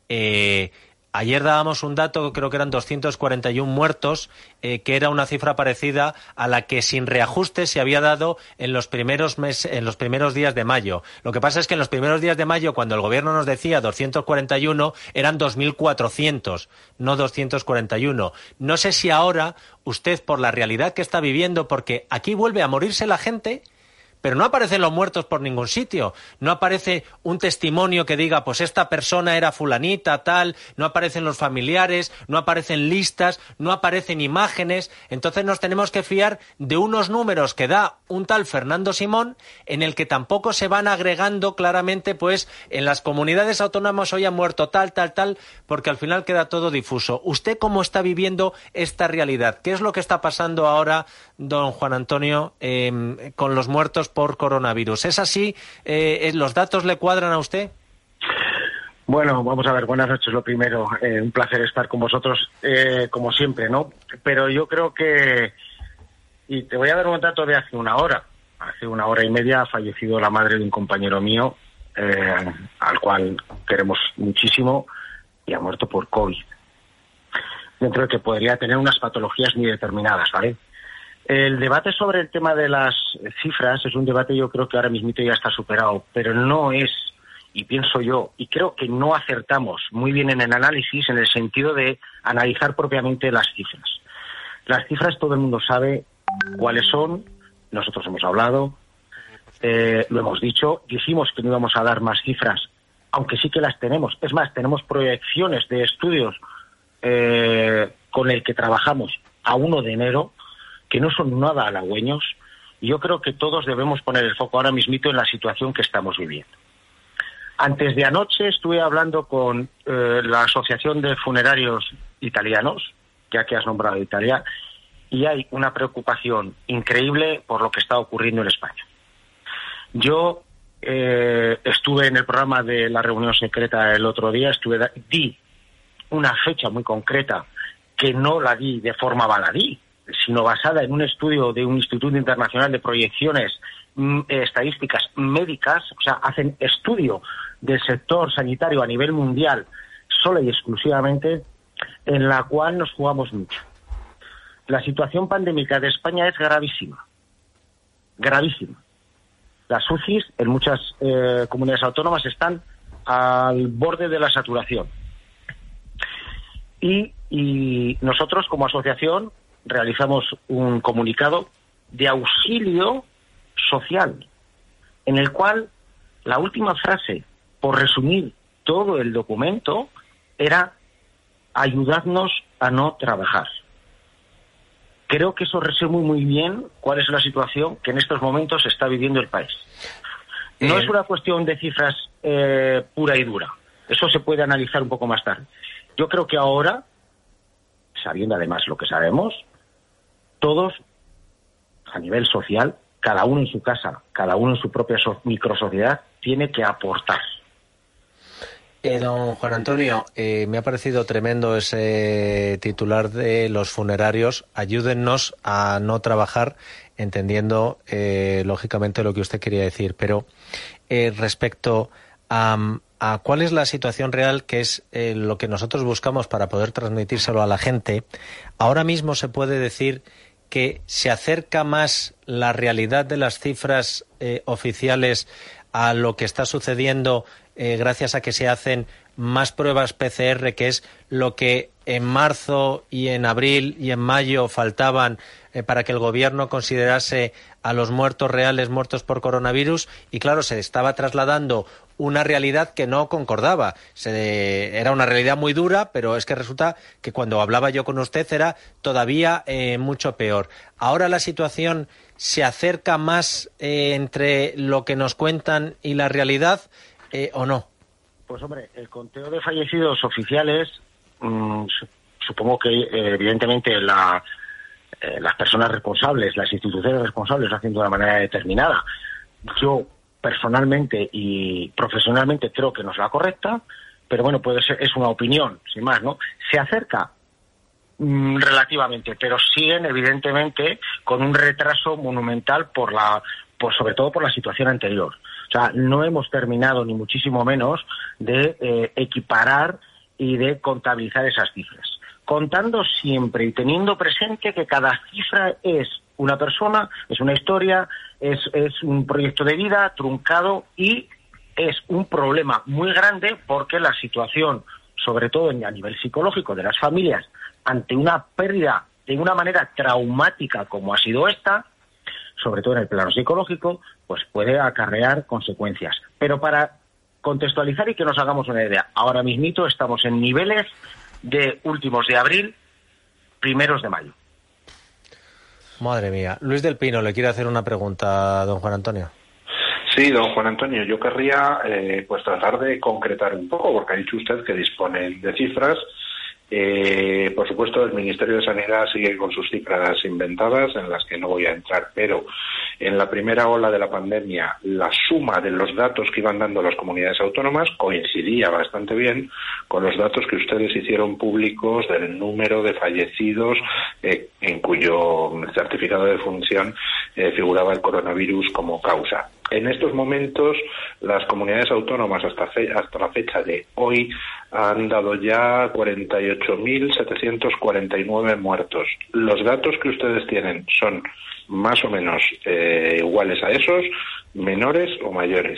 ayer dábamos un dato, creo que eran 241 muertos, que era una cifra parecida a la que sin reajuste se había dado en los primeros días de mayo. Lo que pasa es que en los primeros días de mayo, cuando el gobierno nos decía 241, eran 2.400, no 241. No sé si ahora usted, por la realidad que está viviendo, porque aquí vuelve a morirse la gente, pero no aparecen los muertos por ningún sitio, no aparece un testimonio que diga, pues esta persona era fulanita, tal, no aparecen los familiares, no aparecen listas, no aparecen imágenes, entonces nos tenemos que fiar de unos números que da un tal Fernando Simón, en el que tampoco se van agregando claramente, pues en las comunidades autónomas hoy ha muerto tal, porque al final queda todo difuso. ¿Usted cómo está viviendo esta realidad? ¿Qué es lo que está pasando ahora, don Juan Antonio, con los muertos por coronavirus? ¿Es así? ¿Los datos le cuadran a usted? Bueno, vamos a ver, buenas noches lo primero. Un placer estar con vosotros, como siempre, ¿no? Pero yo creo que, y te voy a dar un dato de hace una hora y media ha fallecido la madre de un compañero mío, al cual queremos muchísimo, y ha muerto por COVID. Dentro de que podría tener unas patologías muy determinadas, ¿vale? El debate sobre el tema de las cifras es un debate, yo creo que ahora mismo ya está superado, pero no es, y pienso yo, y creo que no acertamos muy bien en el análisis en el sentido de analizar propiamente las cifras. Las cifras todo el mundo sabe cuáles son, nosotros hemos hablado, lo hemos dicho, dijimos que no íbamos a dar más cifras, aunque sí que las tenemos. Es más, tenemos proyecciones de estudios con el que trabajamos a 1 de enero, que no son nada halagüeños, y yo creo que todos debemos poner el foco ahora mismito en la situación que estamos viviendo. Antes de anoche estuve hablando con la Asociación de Funerarios Italianos, ya que has nombrado Italia, y hay una preocupación increíble por lo que está ocurriendo en España. Yo estuve en el programa de la reunión secreta el otro día, di una fecha muy concreta, que no la di de forma baladí, sino basada en un estudio de un Instituto Internacional de Proyecciones Estadísticas Médicas, o sea, hacen estudio del sector sanitario a nivel mundial, sola y exclusivamente, en la cual nos jugamos mucho. La situación pandémica de España es gravísima, gravísima. Las UCIs en muchas comunidades autónomas están al borde de la saturación. Y nosotros, como asociación, realizamos un comunicado de auxilio social, en el cual la última frase, por resumir todo el documento, era ayudadnos a no trabajar. Creo que eso resume muy bien cuál es la situación que en estos momentos está viviendo el país. No es una cuestión de cifras pura y dura. Eso se puede analizar un poco más tarde. Yo creo que ahora, sabiendo además lo que sabemos, todos, a nivel social, cada uno en su casa, cada uno en su propia microsociedad, tiene que aportar. Don Juan Antonio, me ha parecido tremendo ese titular de los funerarios. Ayúdennos a no trabajar, entendiendo lógicamente lo que usted quería decir. Pero respecto a cuál es la situación real, que es lo que nosotros buscamos para poder transmitírselo a la gente, ahora mismo se puede decir que se acerca más la realidad de las cifras oficiales a lo que está sucediendo gracias a que se hacen más pruebas PCR, que es lo que en marzo y en abril y en mayo faltaban para que el gobierno considerase a los muertos reales muertos por coronavirus, y claro, se estaba trasladando una realidad que no concordaba. Era una realidad muy dura, pero es que resulta que cuando hablaba yo con usted era todavía mucho peor. Ahora la situación se acerca más entre lo que nos cuentan y la realidad, ¿o no? Pues hombre, el conteo de fallecidos oficiales, supongo que evidentemente las personas responsables, las instituciones responsables lo hacen de una manera determinada. Yo personalmente y profesionalmente creo que no es la correcta, pero bueno, puede ser, es una opinión, sin más, ¿no? Se acerca relativamente, pero siguen evidentemente con un retraso monumental sobre todo por la situación anterior. O sea, no hemos terminado ni muchísimo menos de equiparar y de contabilizar esas cifras, contando siempre y teniendo presente que cada cifra es una persona, es una historia, es un proyecto de vida truncado y es un problema muy grande porque la situación, sobre todo a nivel psicológico de las familias, ante una pérdida de una manera traumática como ha sido esta, sobre todo en el plano psicológico, pues puede acarrear consecuencias. Pero para contextualizar y que nos hagamos una idea, ahora mismito estamos en niveles de últimos de abril, primeros de mayo. Madre mía. Luis del Pino le quiere hacer una pregunta a don Juan Antonio. Sí, don Juan Antonio, yo querría pues tratar de concretar un poco, porque ha dicho usted que disponen de cifras. Por supuesto, el Ministerio de Sanidad sigue con sus cifras inventadas, en las que no voy a entrar, pero en la primera ola de la pandemia, la suma de los datos que iban dando las comunidades autónomas coincidía bastante bien con los datos que ustedes hicieron públicos del número de fallecidos en cuyo certificado de función figuraba el coronavirus como causa. En estos momentos, las comunidades autónomas hasta la fecha de hoy han dado ya 48.749 muertos. Los datos que ustedes tienen son más o menos iguales a esos, menores o mayores.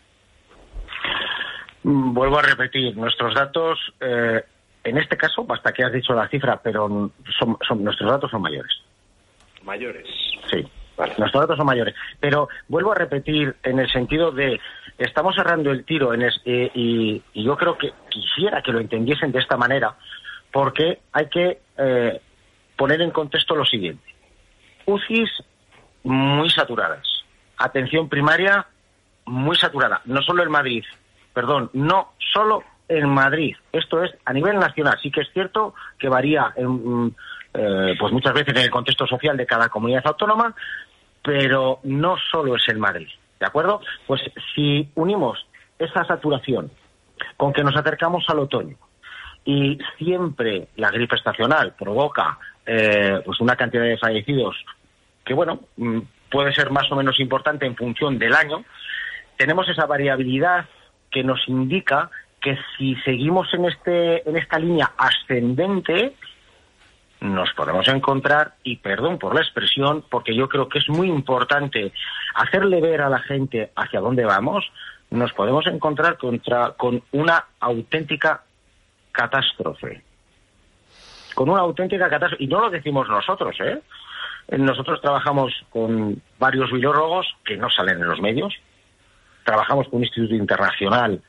Vuelvo a repetir, nuestros datos, en este caso, basta que has dicho la cifra, pero nuestros datos son mayores. ¿Mayores? Sí. Vale. Nuestros datos son mayores, pero vuelvo a repetir en el sentido de estamos cerrando el tiro y yo creo que quisiera que lo entendiesen de esta manera, porque hay que poner en contexto lo siguiente: UCIs muy saturadas, atención primaria muy saturada, no solo en Madrid, no solo en Madrid, esto es a nivel nacional. Sí que es cierto que varía pues muchas veces en el contexto social de cada comunidad autónoma, pero no solo es en Madrid, ¿de acuerdo? Pues si unimos esa saturación con que nos acercamos al otoño y siempre la gripe estacional provoca pues una cantidad de fallecidos que, bueno, puede ser más o menos importante en función del año, tenemos esa variabilidad que nos indica que si seguimos en esta línea ascendente, nos podemos encontrar, y perdón por la expresión, porque yo creo que es muy importante hacerle ver a la gente hacia dónde vamos, nos podemos encontrar con una auténtica catástrofe. Con una auténtica catástrofe. Y no lo decimos nosotros, ¿eh? Nosotros trabajamos con varios virólogos que no salen en los medios. Trabajamos con un instituto internacional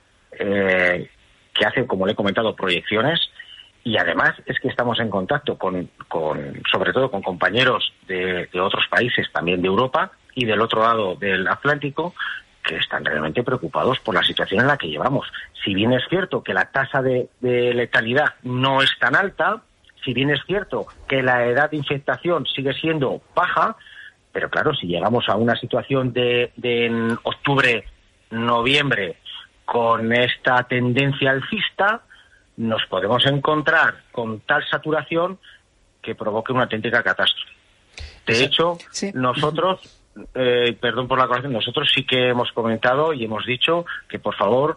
que hace, como le he comentado, proyecciones. Y además es que estamos en contacto sobre todo con compañeros de otros países, también de Europa y del otro lado del Atlántico, que están realmente preocupados por la situación en la que llevamos. Si bien es cierto que la tasa de letalidad no es tan alta, si bien es cierto que la edad de infectación sigue siendo baja, pero claro, si llegamos a una situación de en octubre, noviembre, con esta tendencia alcista, nos podemos encontrar con tal saturación que provoque una auténtica catástrofe. De hecho, sí. Nosotros, perdón por la corrección, nosotros sí que hemos comentado y hemos dicho que, por favor,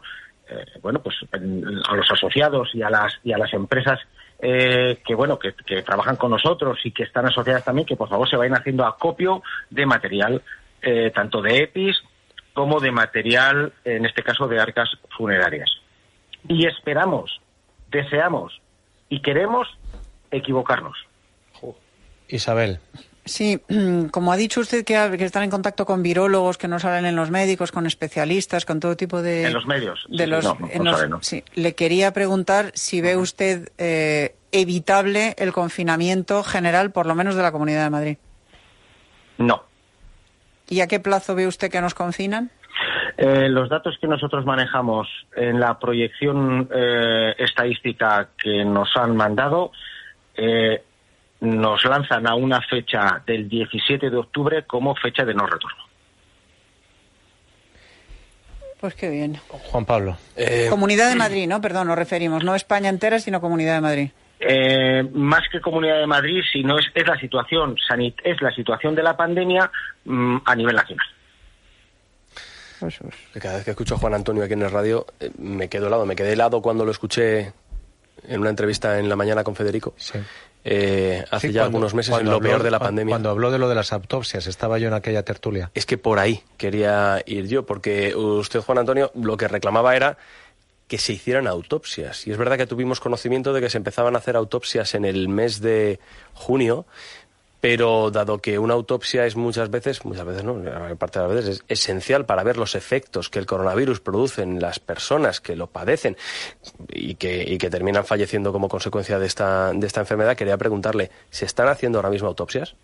a los asociados y a las empresas que trabajan con nosotros y que están asociadas también, que por favor se vayan haciendo acopio de material, tanto de EPIs como de material, en este caso, de arcas funerarias. Y esperamos, deseamos y queremos equivocarnos. Isabel. Sí, como ha dicho usted que están en contacto con virólogos que no salen en los médicos, con especialistas, con todo tipo de... En los medios. Sí, le quería preguntar si ve usted evitable el confinamiento general, por lo menos de la Comunidad de Madrid. No. ¿Y a qué plazo ve usted que nos confinan? Los datos que nosotros manejamos en la proyección estadística que nos han mandado nos lanzan a una fecha del 17 de octubre como fecha de no retorno. Pues qué bien. Juan Pablo. Comunidad de Madrid, ¿no? Perdón, nos referimos. No España entera, sino Comunidad de Madrid. Más que Comunidad de Madrid, sino es la situación la situación de la pandemia a nivel nacional. Cada vez que escucho a Juan Antonio aquí en el radio me quedo helado. Me quedé helado cuando lo escuché en una entrevista en La Mañana con Federico. Sí. Hace ya algunos meses, en lo peor de la pandemia. Cuando habló de lo de las autopsias, estaba yo en aquella tertulia. Es que por ahí quería ir yo, porque usted, Juan Antonio, lo que reclamaba era que se hicieran autopsias. Y es verdad que tuvimos conocimiento de que se empezaban a hacer autopsias en el mes de junio, pero dado que una autopsia es muchas veces no, la parte de las veces es esencial para ver los efectos que el coronavirus produce en las personas que lo padecen y que terminan falleciendo como consecuencia de esta enfermedad, quería preguntarle, ¿se están haciendo ahora mismo autopsias?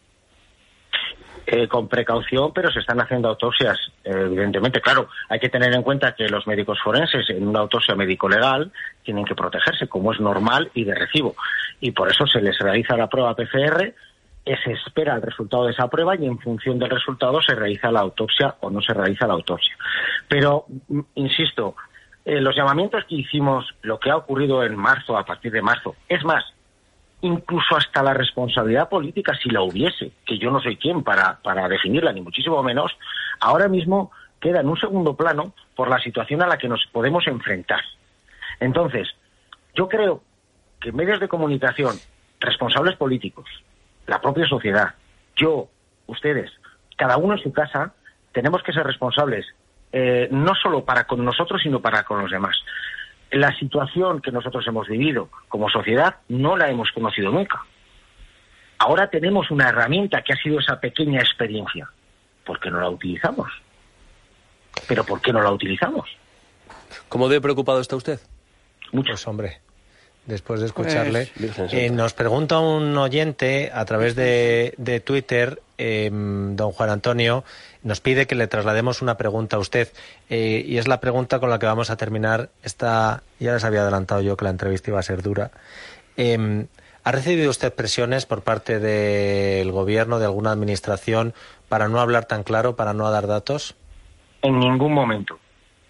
Con precaución, pero se están haciendo autopsias, evidentemente. Claro, hay que tener en cuenta que los médicos forenses en una autopsia médico-legal tienen que protegerse, como es normal y de recibo. Y por eso se les realiza la prueba PCR, se espera el resultado de esa prueba y en función del resultado se realiza la autopsia o no se realiza la autopsia. Pero, insisto, los llamamientos que hicimos, lo que ha ocurrido en marzo, a partir de marzo, es más, incluso hasta la responsabilidad política, si la hubiese, que yo no soy quien para definirla, ni muchísimo menos, ahora mismo queda en un segundo plano por la situación a la que nos podemos enfrentar. Entonces, yo creo que medios de comunicación, responsables políticos, la propia sociedad, yo, ustedes, cada uno en su casa, tenemos que ser responsables, no solo para con nosotros, sino para con los demás. La situación que nosotros hemos vivido como sociedad no la hemos conocido nunca. Ahora tenemos una herramienta que ha sido esa pequeña experiencia. ¿Por qué no la utilizamos? ¿Pero por qué no la utilizamos? ¿Cómo de preocupado está usted? Mucho. Pues hombre, después de escucharle, nos pregunta un oyente a través de Twitter, don Juan Antonio, nos pide que le traslademos una pregunta a usted, y es la pregunta con la que vamos a terminar esta. Ya les había adelantado yo que la entrevista iba a ser dura. ¿Ha recibido usted presiones por parte del gobierno, de alguna administración, para no hablar tan claro, para no dar datos? En ningún momento.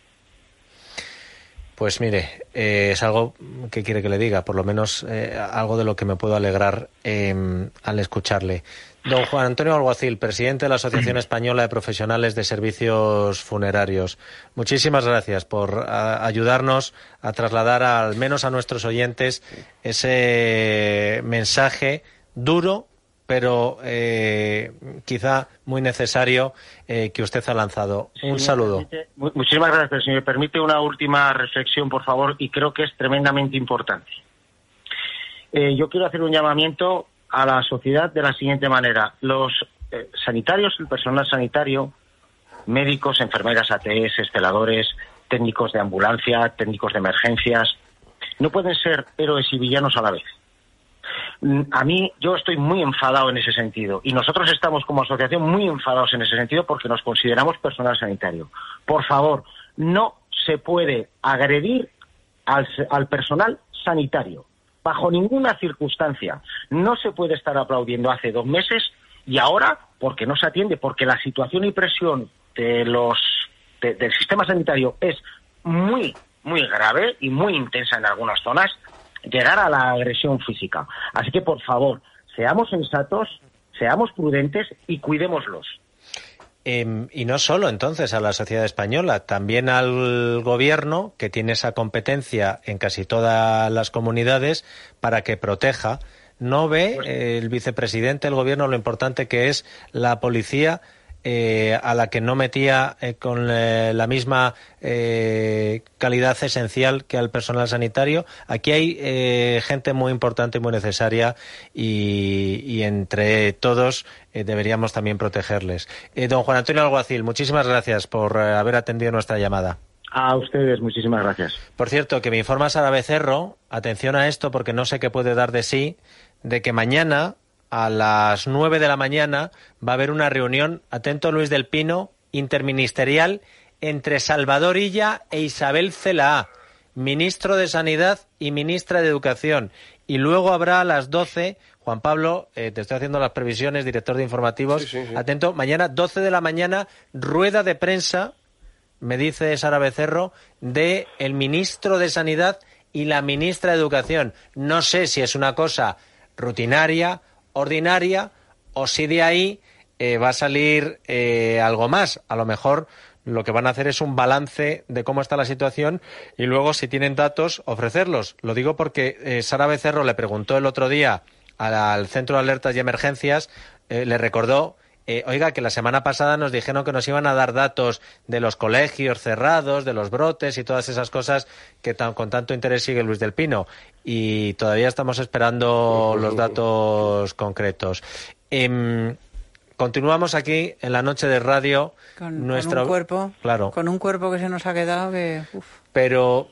Pues mire, es algo que quiere que le diga, por lo menos algo de lo que me puedo alegrar al escucharle. Don Juan Antonio Alguacil, presidente de la Asociación Española de Profesionales de Servicios Funerarios. Muchísimas gracias por ayudarnos a trasladar al menos a nuestros oyentes ese mensaje duro, pero quizá muy necesario que usted ha lanzado. Un saludo. Muchísimas gracias, pero si me permite una última reflexión, por favor, y creo que es tremendamente importante. Yo quiero hacer un llamamiento a la sociedad de la siguiente manera. Los sanitarios, el personal sanitario, médicos, enfermeras, ATS, celadores, técnicos de ambulancia, técnicos de emergencias, no pueden ser héroes y villanos a la vez. Yo estoy muy enfadado en ese sentido y nosotros estamos como asociación muy enfadados en ese sentido porque nos consideramos personal sanitario. Por favor, no se puede agredir al personal sanitario bajo ninguna circunstancia. No se puede estar aplaudiendo hace 2 meses y ahora porque no se atiende, porque la situación y presión del sistema sanitario es muy, muy grave y muy intensa en algunas zonas, llegar a la agresión física. Así que, por favor, seamos sensatos, seamos prudentes y cuidémoslos. Y no solo, entonces, a la sociedad española, también al gobierno, que tiene esa competencia en casi todas las comunidades para que proteja. ¿No ve el vicepresidente del gobierno lo importante que es la policía a la que no metía con la misma calidad esencial que al personal sanitario. Aquí hay gente muy importante y muy necesaria y entre todos deberíamos también protegerles. Don Juan Antonio Alguacil, muchísimas gracias por haber atendido nuestra llamada. A ustedes, muchísimas gracias. Por cierto, que me informa Sara Becerro, atención a esto porque no sé qué puede dar de sí, de que mañana a las 9 de la mañana va a haber una reunión, atento Luis del Pino, interministerial entre Salvador Illa e Isabel Celaá, ministro de Sanidad y ministra de Educación. Y luego habrá a las 12, Juan Pablo, te estoy haciendo las previsiones, director de informativos, sí. Atento, mañana 12 de la mañana, rueda de prensa, me dice Sara Becerro, de el ministro de Sanidad y la ministra de Educación. No sé si es una cosa rutinaria, ordinaria, o si de ahí va a salir algo más. A lo mejor lo que van a hacer es un balance de cómo está la situación y luego, si tienen datos, ofrecerlos. Lo digo porque Sara Becerro le preguntó el otro día al Centro de Alertas y Emergencias, le recordó, oiga, que la semana pasada nos dijeron que nos iban a dar datos de los colegios cerrados, de los brotes y todas esas cosas que con tanto interés sigue Luis del Pino. Y todavía estamos esperando los datos concretos. Continuamos aquí en la noche de radio. Con un cuerpo, claro. Con un cuerpo que se nos ha quedado que... Uf. Pero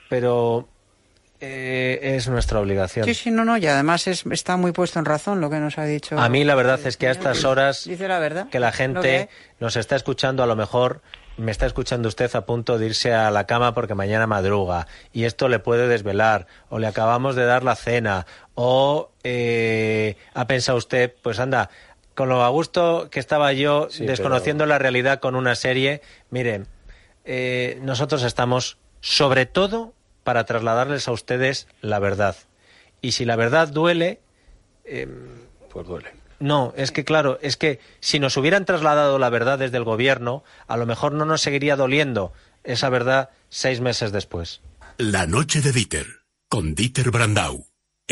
es nuestra obligación. Sí, no, y además está muy puesto en razón lo que nos ha dicho. A mí la verdad es que a estas horas dice la verdad, que la gente nos está escuchando, a lo mejor me está escuchando usted a punto de irse a la cama porque mañana madruga y esto le puede desvelar, o le acabamos de dar la cena, o ha pensado usted, pues anda, con lo a gusto que estaba yo desconociendo la realidad con una serie. Miren, nosotros estamos sobre todo para trasladarles a ustedes la verdad. Y si la verdad duele... pues duele. No, es que claro, es que si nos hubieran trasladado la verdad desde el gobierno, a lo mejor no nos seguiría doliendo esa verdad 6 meses después. La noche de Dieter, con Dieter Brandau.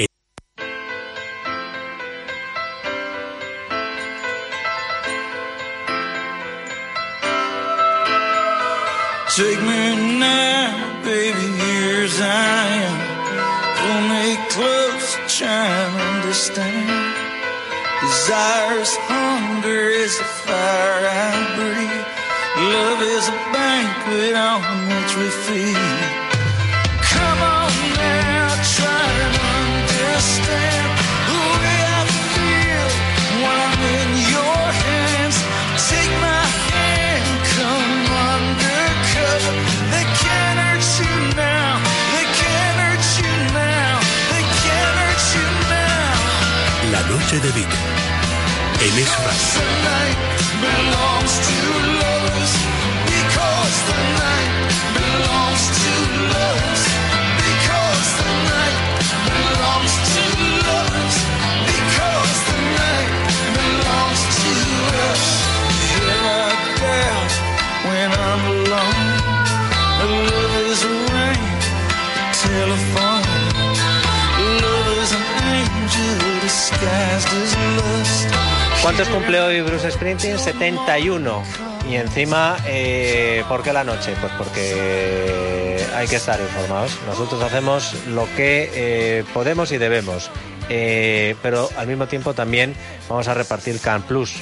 Take me now, baby, here's I am. Pull me close, try and understand. Desire is hunger, is the fire I breathe. Love is a banquet on which we feed. Come on now, try and understand the way I feel when I'm in your hands. Take my hand, come undercover. They can't hurt you now, they can't hurt you now, they can't hurt you now. La noche de Dieter, en Es Radio. The night belongs to lovers, because the night belongs to lovers, because the night belongs to lovers, because the night belongs to us. Here I doubt when I'm alone. Love is rain, telephone. Love is an angel disguised as lust. ¿Cuántos cumple hoy Bruce Springsteen? 71. Y encima, ¿por qué la noche? Pues porque hay que estar informados. Nosotros hacemos lo que podemos y debemos. Pero al mismo tiempo también vamos a repartir Can Plus.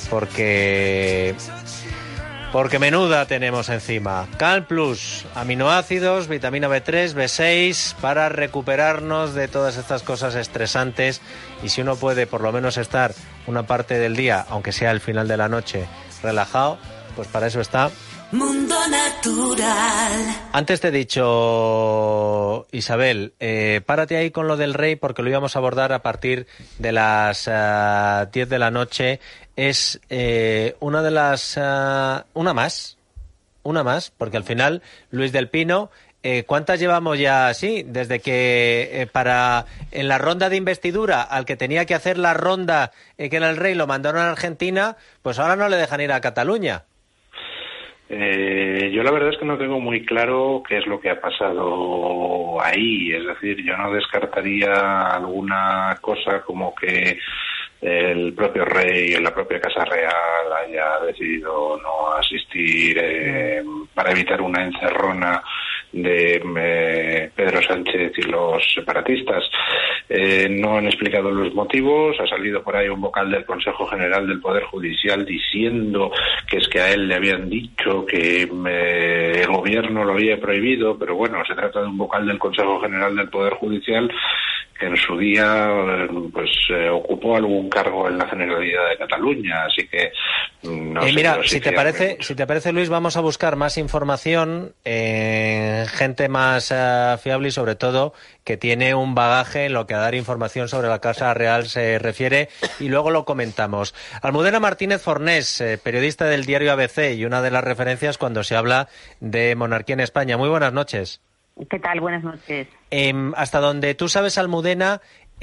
Porque menuda tenemos encima. Can Plus, aminoácidos, vitamina B3, B6, para recuperarnos de todas estas cosas estresantes. Y si uno puede por lo menos estar una parte del día, aunque sea el final de la noche, relajado, pues para eso está. Mundo Natural. Antes te he dicho, Isabel, párate ahí con lo del rey porque lo íbamos a abordar a partir de las 10 de la noche. Es una de las... una más, porque al final, Luis del Pino, ¿cuántas llevamos ya así? Desde que en la ronda de investidura, al que tenía que hacer la ronda, que era el rey, lo mandaron a Argentina, pues ahora no le dejan ir a Cataluña. Yo la verdad es que no tengo muy claro qué es lo que ha pasado ahí. Es decir, yo no descartaría alguna cosa como que el propio rey, la propia Casa Real haya decidido no asistir para evitar una encerrona de Pedro Sánchez y los separatistas. No han explicado los motivos. Ha salido por ahí un vocal del Consejo General del Poder Judicial diciendo que es que a él le habían dicho que el gobierno lo había prohibido, pero bueno, se trata de un vocal del Consejo General del Poder Judicial que en su día ocupó algún cargo en la Generalidad de Cataluña, así que no sé. Mira, si te parece, Luis, vamos a buscar más información, gente más fiable y sobre todo que tiene un bagaje en lo que a dar información sobre la Casa Real se refiere, y luego lo comentamos. Almudena Martínez Fornés, periodista del diario ABC y una de las referencias cuando se habla de monarquía en España. Muy buenas noches. ¿Qué tal? Buenas noches. Hasta donde tú sabes, Almudena,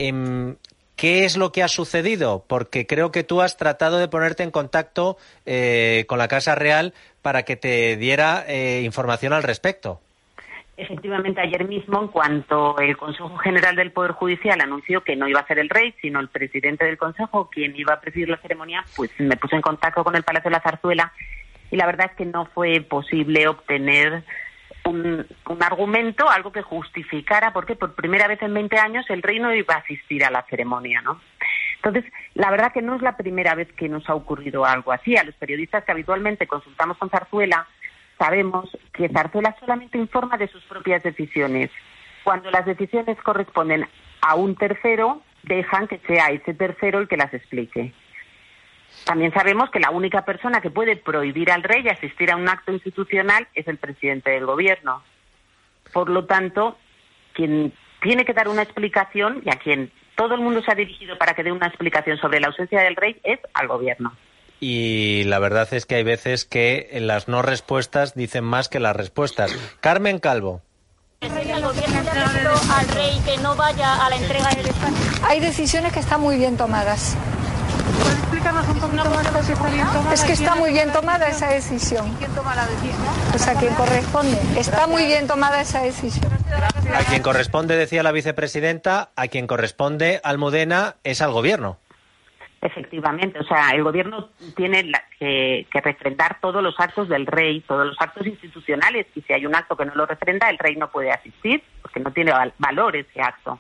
¿qué es lo que ha sucedido? Porque creo que tú has tratado de ponerte en contacto con la Casa Real para que te diera información al respecto. Efectivamente, ayer mismo, en cuanto el Consejo General del Poder Judicial anunció que no iba a ser el rey, sino el presidente del Consejo quien iba a presidir la ceremonia, pues me puse en contacto con el Palacio de la Zarzuela y la verdad es que no fue posible obtener un argumento, algo que justificara porque por primera vez en 20 años el rey no iba a asistir a la ceremonia, ¿no? Entonces, la verdad que no es la primera vez que nos ha ocurrido algo así. A los periodistas que habitualmente consultamos con Zarzuela, sabemos que Zarzuela solamente informa de sus propias decisiones. Cuando las decisiones corresponden a un tercero, dejan que sea ese tercero el que las explique. También sabemos que la única persona que puede prohibir al rey asistir a un acto institucional es el presidente del gobierno. Por lo tanto, quien tiene que dar una explicación y a quien todo el mundo se ha dirigido para que dé una explicación sobre la ausencia del rey es al gobierno. Y la verdad es que hay veces que las no respuestas dicen más que las respuestas. Carmen Calvo. ¿El gobierno le ha pedido al rey que no vaya a la entrega del espacio? Hay decisiones que están muy bien tomadas. ¿Puedes explicarnos un poquito más por qué está bien tomada? Es que está muy bien tomada esa decisión. ¿Quién toma la decisión? Pues a quien corresponde. Está muy bien tomada esa decisión. A quien corresponde, decía la vicepresidenta, a quien corresponde, Almudena, es al gobierno. Efectivamente, o sea, el gobierno tiene que refrendar todos los actos del rey, todos los actos institucionales, y si hay un acto que no lo refrenda, el rey no puede asistir, porque no tiene valor ese acto.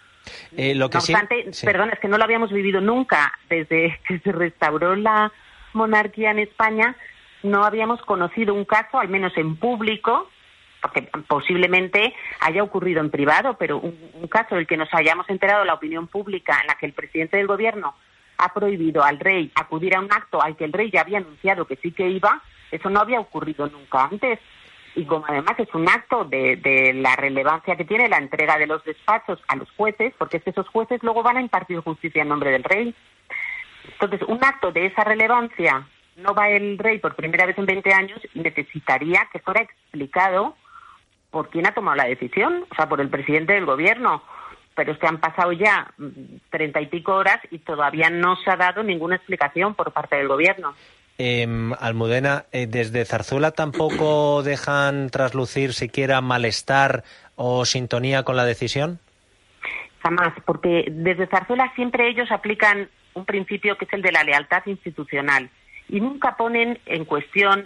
Lo que no obstante, sí. Perdón, es que no lo habíamos vivido nunca. Desde que se restauró la monarquía en España, no habíamos conocido un caso, al menos en público, porque posiblemente haya ocurrido en privado, pero un caso del que nos hayamos enterado la opinión pública en la que el presidente del gobierno ha prohibido al rey acudir a un acto al que el rey ya había anunciado que sí que iba, eso no había ocurrido nunca antes. Y como además es un acto de la relevancia que tiene la entrega de los despachos a los jueces, porque es que esos jueces luego van a impartir justicia en nombre del rey. Entonces, un acto de esa relevancia, no va el rey por primera vez en 20 años, necesitaría que fuera explicado por quién ha tomado la decisión, o sea, por el presidente del gobierno. Pero es que han pasado ya 30 y pico horas y todavía no se ha dado ninguna explicación por parte del gobierno. Almudena, ¿desde Zarzuela tampoco dejan traslucir siquiera malestar o sintonía con la decisión? Jamás, porque desde Zarzuela siempre ellos aplican un principio que es el de la lealtad institucional y nunca ponen en cuestión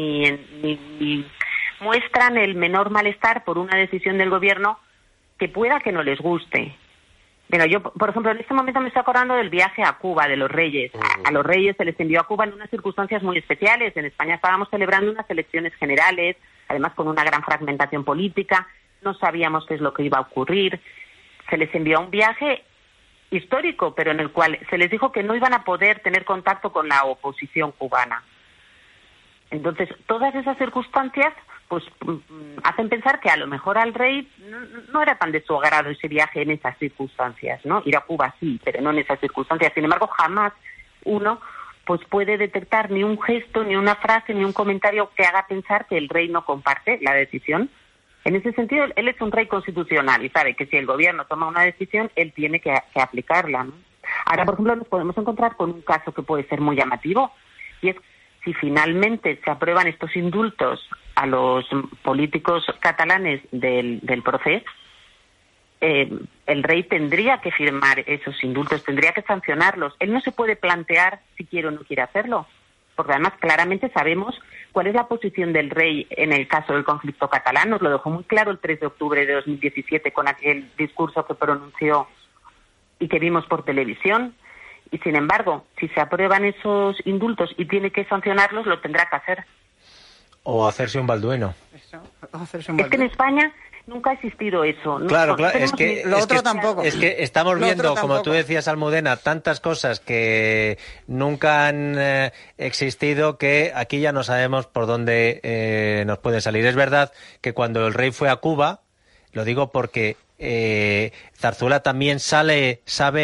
ni muestran el menor malestar por una decisión del gobierno que pueda que no les guste. Bueno, yo, por ejemplo, en este momento me estoy acordando del viaje a Cuba de los reyes. A los reyes se les envió a Cuba en unas circunstancias muy especiales. En España estábamos celebrando unas elecciones generales, además con una gran fragmentación política. No sabíamos qué es lo que iba a ocurrir. Se les envió a un viaje histórico, pero en el cual se les dijo que no iban a poder tener contacto con la oposición cubana. Entonces, todas esas circunstancias pues hacen pensar que a lo mejor al rey no era tan de su agrado ese viaje en esas circunstancias, ¿no? Ir a Cuba sí, pero no en esas circunstancias. Sin embargo, jamás uno pues puede detectar ni un gesto, ni una frase, ni un comentario que haga pensar que el rey no comparte la decisión. En ese sentido, él es un rey constitucional y sabe que si el gobierno toma una decisión, él tiene que aplicarla, ¿no? Ahora, por ejemplo, nos podemos encontrar con un caso que puede ser muy llamativo, y es si finalmente se aprueban estos indultos a los políticos catalanes del procés, el rey tendría que firmar esos indultos, tendría que sancionarlos. Él no se puede plantear si quiere o no quiere hacerlo, porque además claramente sabemos cuál es la posición del rey en el caso del conflicto catalán. Nos lo dejó muy claro el 3 de octubre de 2017 con aquel discurso que pronunció y que vimos por televisión. Y sin embargo, si se aprueban esos indultos y tiene que sancionarlos, lo tendrá que hacer. O hacerse un baldueno. Es que en España nunca ha existido eso. Claro, es que tampoco. Es que estamos viendo, como tú decías, Almudena, tantas cosas que nunca han existido, que aquí ya no sabemos por dónde nos puede salir. Es verdad que cuando el rey fue a Cuba, lo digo porque Zarzuela también sabe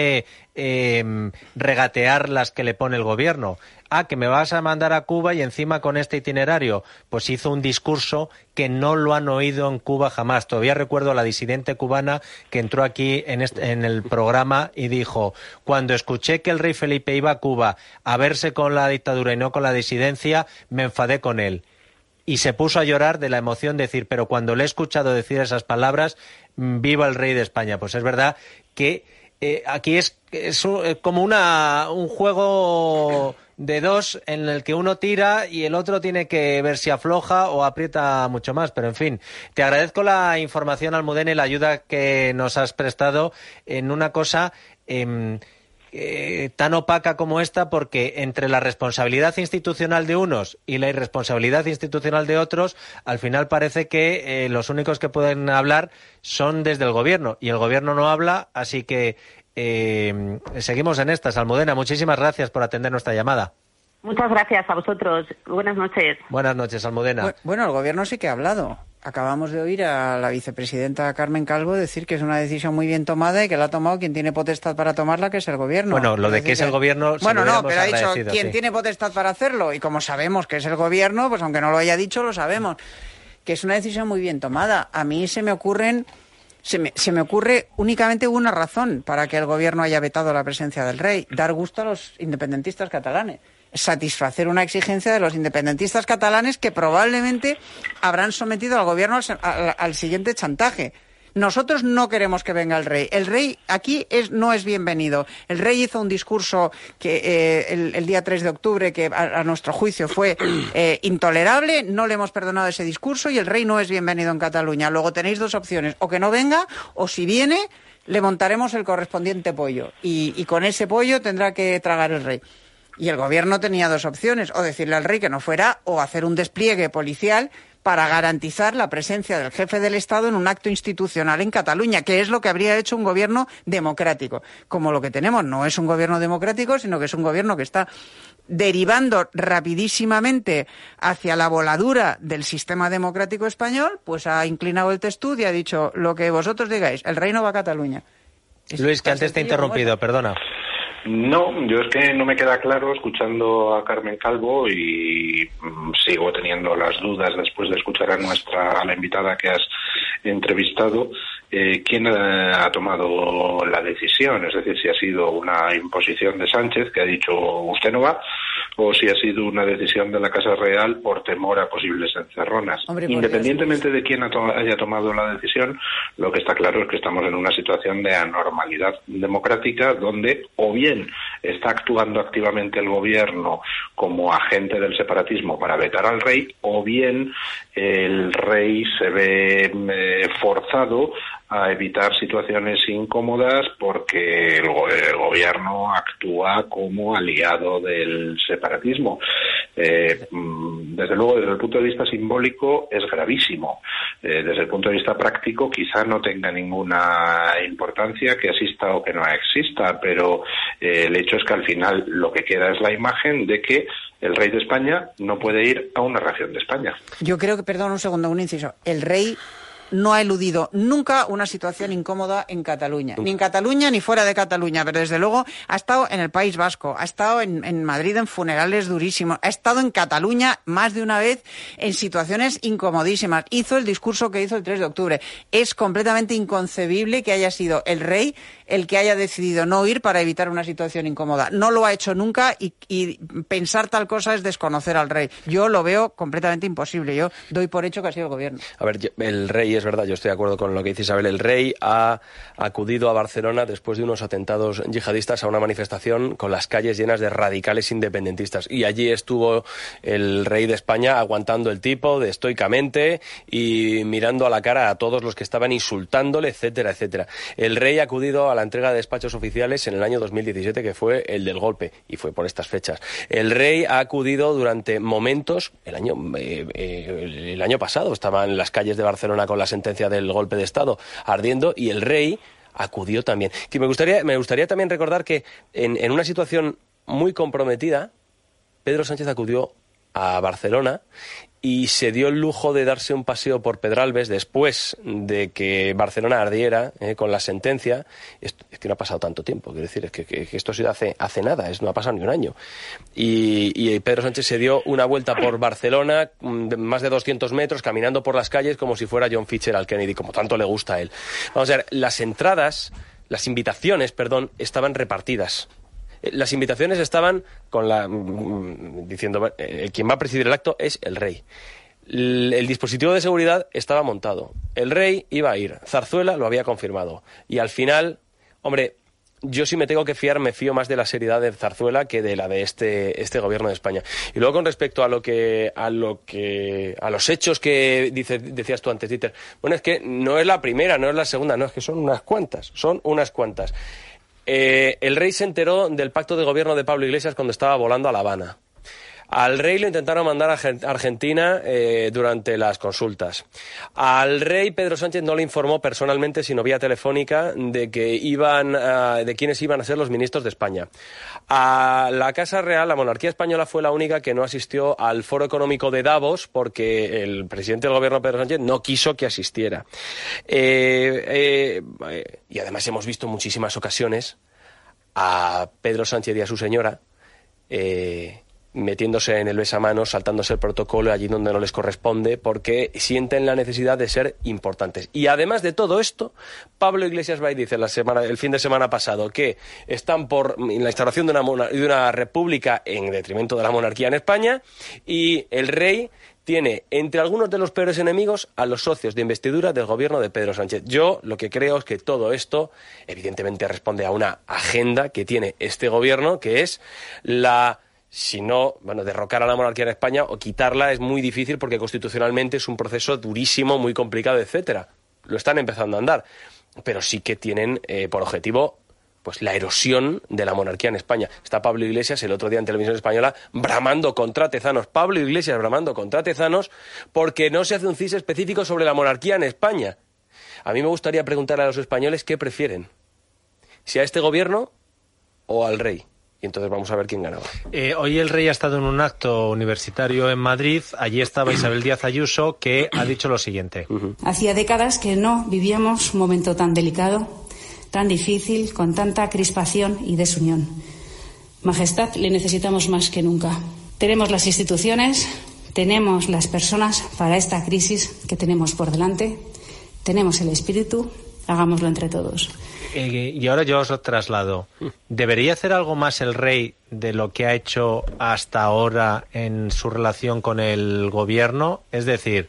regatear las que le pone el gobierno. Que me vas a mandar a Cuba y encima con este itinerario. Pues hizo un discurso que no lo han oído en Cuba jamás. Todavía recuerdo a la disidente cubana que entró aquí en el programa y dijo: cuando escuché que el rey Felipe iba a Cuba a verse con la dictadura y no con la disidencia, me enfadé con él. Y se puso a llorar de la emoción de decir: pero cuando le he escuchado decir esas palabras, viva el rey de España. Pues es verdad que aquí es como un juego de dos en el que uno tira y el otro tiene que ver si afloja o aprieta mucho más. Pero en fin, te agradezco la información, Almudena, y la ayuda que nos has prestado en una cosa tan opaca como esta, porque entre la responsabilidad institucional de unos y la irresponsabilidad institucional de otros, al final parece que los únicos que pueden hablar son desde el gobierno, y el gobierno no habla, así que seguimos en estas. Almudena, muchísimas gracias por atender nuestra llamada. Muchas gracias a vosotros. Buenas noches. Buenas noches, Almudena. Bueno, el gobierno sí que ha hablado. Acabamos de oír a la vicepresidenta Carmen Calvo decir que es una decisión muy bien tomada y que la ha tomado quien tiene potestad para tomarla, que es el gobierno. Bueno, lo de que es el gobierno... Bueno, no, pero ha dicho quien tiene potestad para hacerlo, y como sabemos que es el gobierno, pues aunque no lo haya dicho, lo sabemos. Que es una decisión muy bien tomada. A mí se me ocurre únicamente una razón para que el gobierno haya vetado la presencia del rey: dar gusto a los independentistas catalanes, satisfacer una exigencia de los independentistas catalanes que probablemente habrán sometido al gobierno al siguiente chantaje. Nosotros no queremos que venga el rey. El rey aquí no es bienvenido. El rey hizo un discurso que el día 3 de octubre que a nuestro juicio fue intolerable. No le hemos perdonado ese discurso y el rey no es bienvenido en Cataluña. Luego tenéis dos opciones: o que no venga, o si viene, le montaremos el correspondiente pollo. Y con ese pollo tendrá que tragar el rey. Y el gobierno tenía dos opciones: o decirle al rey que no fuera, o hacer un despliegue policial para garantizar la presencia del jefe del Estado en un acto institucional en Cataluña, que es lo que habría hecho un gobierno democrático. Como lo que tenemos no es un gobierno democrático, sino que es un gobierno que está derivando rapidísimamente hacia la voladura del sistema democrático español, pues ha inclinado el testuz y ha dicho: lo que vosotros digáis, el rey no va a Cataluña. Luis, que antes te he interrumpido, perdona. No, yo es que no me queda claro, escuchando a Carmen Calvo, y sigo teniendo las dudas después de escuchar a la invitada que has entrevistado, quién ha tomado la decisión. Es decir, si ha sido una imposición de Sánchez, que ha dicho usted no va, o si ha sido una decisión de la Casa Real por temor a posibles encerronas. Independientemente de quién haya tomado la decisión, lo que está claro es que estamos en una situación de anormalidad democrática, donde o bien está actuando activamente el gobierno como agente del separatismo para vetar al rey, o bien el rey se ve forzado a evitar situaciones incómodas porque el gobierno actúa como aliado del separatismo. Desde luego, desde el punto de vista simbólico es gravísimo. Desde el punto de vista práctico quizá no tenga ninguna importancia que exista o que no exista, pero el hecho es que al final lo que queda es la imagen de que el rey de España no puede ir a una región de España. Yo creo que, perdón un segundo, un inciso, el rey no ha eludido nunca una situación incómoda en Cataluña, ni en Cataluña ni fuera de Cataluña, pero desde luego ha estado en el País Vasco, ha estado en Madrid en funerales durísimos, ha estado en Cataluña más de una vez en situaciones incomodísimas, hizo el discurso que hizo el 3 de octubre. Es completamente inconcebible que haya sido el rey el que haya decidido no ir para evitar una situación incómoda. No lo ha hecho nunca y pensar tal cosa es desconocer al rey. Yo lo veo completamente imposible. Yo doy por hecho que ha sido el gobierno. A ver, el rey es verdad, yo estoy de acuerdo con lo que dice Isabel. El rey ha acudido a Barcelona después de unos atentados yihadistas a una manifestación con las calles llenas de radicales independentistas. Y allí estuvo el rey de España aguantando el tipo estoicamente y mirando a la cara a todos los que estaban insultándole, etcétera, etcétera. El rey ha acudido a la entrega de despachos oficiales en el año 2017, que fue el del golpe, y fue por estas fechas. El rey ha acudido durante momentos, el año pasado, estaba en las calles de Barcelona con la sentencia del golpe de Estado ardiendo, y el rey acudió también. Que me gustaría también recordar que en una situación muy comprometida, Pedro Sánchez acudió a Barcelona y se dio el lujo de darse un paseo por Pedralbes después de que Barcelona ardiera con la sentencia. Es que no ha pasado tanto tiempo, quiero decir, es que esto ha sido hace nada, no ha pasado ni un año. Y Pedro Sánchez se dio una vuelta por Barcelona, más de 200 metros, caminando por las calles como si fuera John Fitzgerald Kennedy, como tanto le gusta a él. Vamos a ver, las invitaciones, estaban repartidas. Las invitaciones estaban diciendo, quien va a presidir el acto es el rey. El dispositivo de seguridad estaba montado. El rey iba a ir. Zarzuela lo había confirmado. Y al final, hombre, yo sí me tengo que fiar, me fío más de la seriedad de Zarzuela que de la de este gobierno de España. Y luego con respecto a los hechos que decías tú antes, Dieter, bueno, es que no es la primera, no es la segunda, no, es que son unas cuantas. El rey se enteró del pacto de gobierno de Pablo Iglesias cuando estaba volando a La Habana. Al rey lo intentaron mandar a Argentina durante las consultas. Al rey Pedro Sánchez no le informó personalmente, sino vía telefónica, de quiénes iban a ser los ministros de España. A la Casa Real, la monarquía española fue la única que no asistió al Foro Económico de Davos porque el presidente del gobierno, Pedro Sánchez, no quiso que asistiera. Y además hemos visto en muchísimas ocasiones a Pedro Sánchez y a su señora metiéndose en el besamanos, saltándose el protocolo allí donde no les corresponde, porque sienten la necesidad de ser importantes. Y además de todo esto, Pablo Iglesias va y dice el fin de semana pasado que están por la instauración de una república en detrimento de la monarquía en España, y el rey tiene entre algunos de los peores enemigos a los socios de investidura del gobierno de Pedro Sánchez. Yo lo que creo es que todo esto evidentemente responde a una agenda que tiene este gobierno, que es derrocar a la monarquía en España o quitarla es muy difícil porque constitucionalmente es un proceso durísimo, muy complicado, etcétera. Lo están empezando a andar, pero sí que tienen por objetivo la erosión de la monarquía en España. Está Pablo Iglesias el otro día en Televisión Española bramando contra Tezanos. Pablo Iglesias bramando contra Tezanos porque no se hace un CIS específico sobre la monarquía en España. A mí me gustaría preguntar a los españoles qué prefieren, si a este gobierno o al rey. Y entonces vamos a ver quién ganaba. Hoy el rey ha estado en un acto universitario en Madrid. Allí estaba Isabel Díaz Ayuso, que ha dicho lo siguiente. Hacía décadas que no vivíamos un momento tan delicado, tan difícil, con tanta crispación y desunión. Majestad, le necesitamos más que nunca. Tenemos las instituciones, tenemos las personas para esta crisis que tenemos por delante, tenemos el espíritu, hagámoslo entre todos. Y ahora yo os lo traslado. ¿Debería hacer algo más el rey de lo que ha hecho hasta ahora en su relación con el gobierno? Es decir,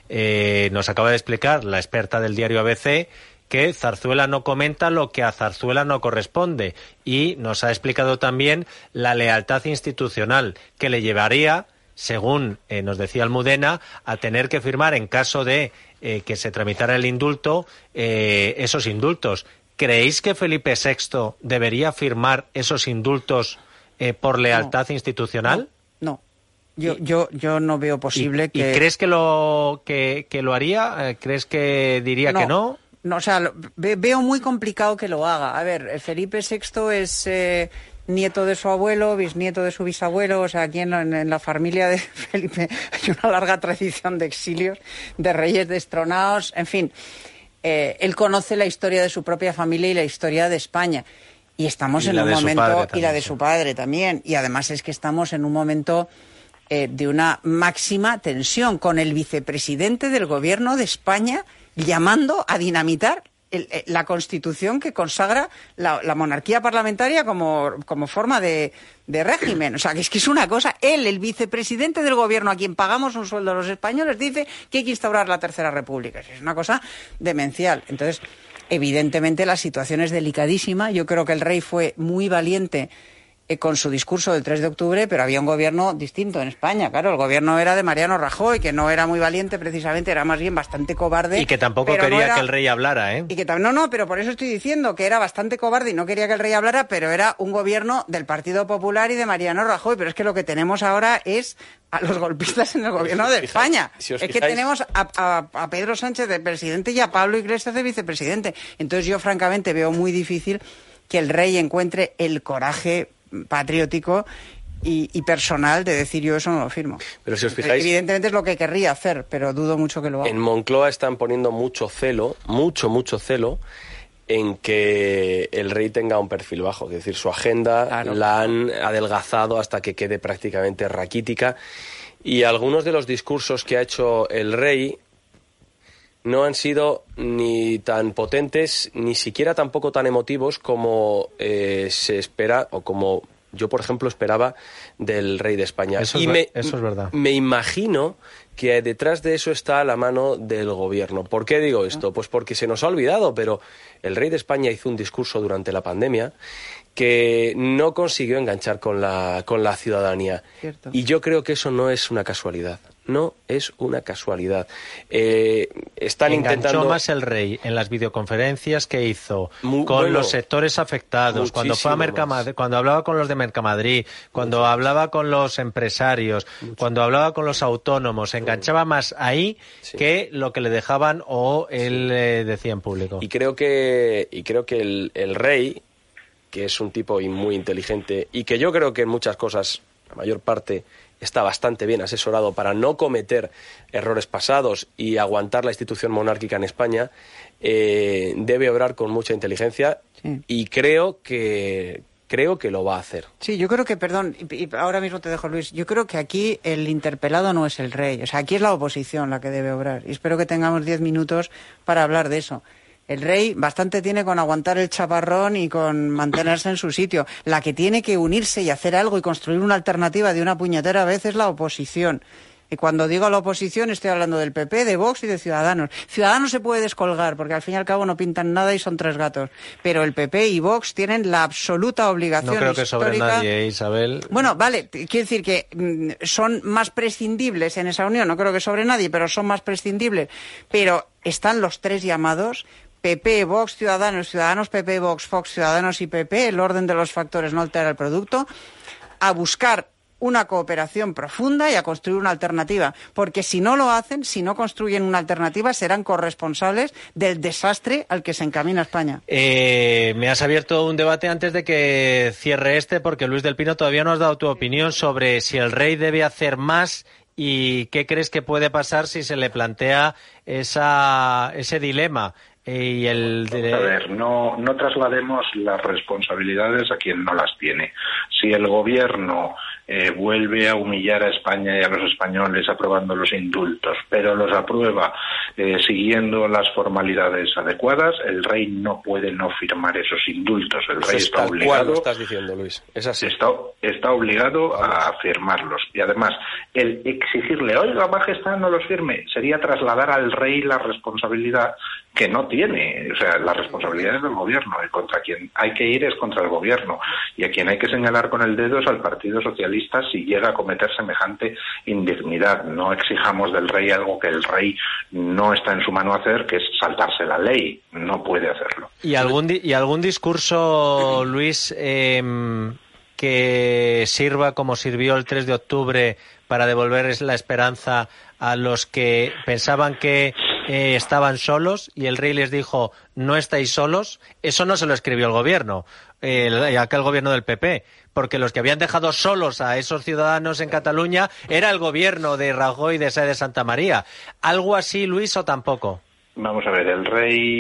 nos acaba de explicar la experta del diario ABC que Zarzuela no comenta lo que a Zarzuela no corresponde, y nos ha explicado también la lealtad institucional que le llevaría, según nos decía Almudena, a tener que firmar en caso de que se tramitara el indulto, esos indultos. ¿Creéis que Felipe VI debería firmar esos indultos por lealtad institucional? No. Yo no veo posible que... ¿Y crees que lo haría? ¿Crees que diría que no? No, o sea, veo muy complicado que lo haga. A ver, Felipe VI es nieto de su abuelo, bisnieto de su bisabuelo, o sea, aquí en la familia de Felipe hay una larga tradición de exilios, de reyes destronados, en fin. Él conoce la historia de su propia familia y la historia de España. Y estamos en un momento... Y la de su padre también. Y además es que estamos en un momento de una máxima tensión, con el vicepresidente del gobierno de España llamando a dinamitar la Constitución que consagra la monarquía parlamentaria como forma de régimen. O sea, que es una cosa. Él, el vicepresidente del gobierno, a quien pagamos un sueldo los españoles, dice que hay que instaurar la Tercera República. Es una cosa demencial. Entonces, evidentemente, la situación es delicadísima. Yo creo que el rey fue muy valiente con su discurso del 3 de octubre, pero había un gobierno distinto en España. Claro, el gobierno era de Mariano Rajoy, que no era muy valiente precisamente, era más bien bastante cobarde. Y que tampoco quería que el rey hablara, ¿eh? Y que no, pero por eso estoy diciendo que era bastante cobarde y no quería que el rey hablara, pero era un gobierno del Partido Popular y de Mariano Rajoy. Pero es que lo que tenemos ahora es a los golpistas en el gobierno de España. Es que tenemos a Pedro Sánchez de presidente y a Pablo Iglesias de vicepresidente. Entonces yo francamente veo muy difícil que el rey encuentre el coraje patriótico y personal de decir yo eso no lo firmo. Pero si os fijáis, evidentemente es lo que querría hacer, pero dudo mucho que lo haga. En Moncloa están poniendo mucho celo en que el rey tenga un perfil bajo, es decir, su agenda la han adelgazado hasta que quede prácticamente raquítica, y algunos de los discursos que ha hecho el rey no han sido ni tan potentes, ni siquiera tampoco tan emotivos como se espera, o como yo, por ejemplo, esperaba del rey de España. Eso es verdad. Me imagino que detrás de eso está la mano del gobierno. ¿Por qué digo esto? Pues porque se nos ha olvidado, pero el rey de España hizo un discurso durante la pandemia que no consiguió enganchar con la ciudadanía. Cierto. Y yo creo que eso no es una casualidad. No es una casualidad. Están intentando más el rey en las videoconferencias que hizo con los sectores afectados, cuando fue a Mercamadrid, cuando hablaba con los de Mercamadrid, cuando hablaba con los empresarios, cuando hablaba con los autónomos, enganchaba más ahí que lo que le dejaban o él decía en público. Y creo que el rey, que es un tipo muy inteligente y que yo creo que en muchas cosas, la mayor parte, está bastante bien asesorado para no cometer errores pasados y aguantar la institución monárquica en España, debe obrar con mucha inteligencia y creo que lo va a hacer. Sí, yo creo que, y ahora mismo te dejo, Luis, yo creo que aquí el interpelado no es el rey, o sea, aquí es la oposición la que debe obrar, y espero que tengamos 10 minutos para hablar de eso. El rey bastante tiene con aguantar el chaparrón y con mantenerse en su sitio. La que tiene que unirse y hacer algo y construir una alternativa de una puñetera vez es la oposición. Y cuando digo la oposición estoy hablando del PP, de Vox y de Ciudadanos. Ciudadanos se puede descolgar porque al fin y al cabo no pintan nada y son tres gatos. Pero el PP y Vox tienen la absoluta obligación histórica. No creo que sobre nadie, Isabel. Bueno, vale, quiero decir que son más prescindibles en esa unión. No creo que sobre nadie, pero son más prescindibles. Pero están los tres llamados: PP, Vox, Ciudadanos, Ciudadanos, PP, Vox, Vox, Ciudadanos y PP, el orden de los factores no altera el producto, a buscar una cooperación profunda y a construir una alternativa. Porque si no lo hacen, si no construyen una alternativa, serán corresponsables del desastre al que se encamina España. Me has abierto un debate antes de que cierre porque Luis del Pino todavía no has dado tu opinión sobre si el rey debe hacer más y qué crees que puede pasar si se le plantea ese dilema. A ver, no traslademos las responsabilidades a quien no las tiene. Si el gobierno vuelve a humillar a España y a los españoles aprobando los indultos, pero los aprueba siguiendo las formalidades adecuadas, el rey no puede no firmar esos indultos. El rey está obligado. Lo estás diciendo, Luis. Es así. Está obligado a firmarlos. Y además, el exigirle, oiga, majestad, no los firme, sería trasladar al rey la responsabilidad que no tiene. O sea, la responsabilidad es del gobierno, y contra quien hay que ir es contra el gobierno, y a quien hay que señalar con el dedo es al Partido Socialista si llega a cometer semejante indignidad. No exijamos del rey algo que el rey no está en su mano hacer, que es saltarse la ley. No puede hacerlo. ¿Y algún discurso, Luis, que sirva como sirvió el 3 de octubre para devolver la esperanza a los que pensaban que estaban solos y el rey les dijo no estáis solos? Eso no se lo escribió el gobierno, aquel gobierno del PP, porque los que habían dejado solos a esos ciudadanos en Cataluña era el gobierno de Rajoy y de Sáenz de Santamaría. ¿Algo así, Luis, o tampoco? Vamos a ver, el rey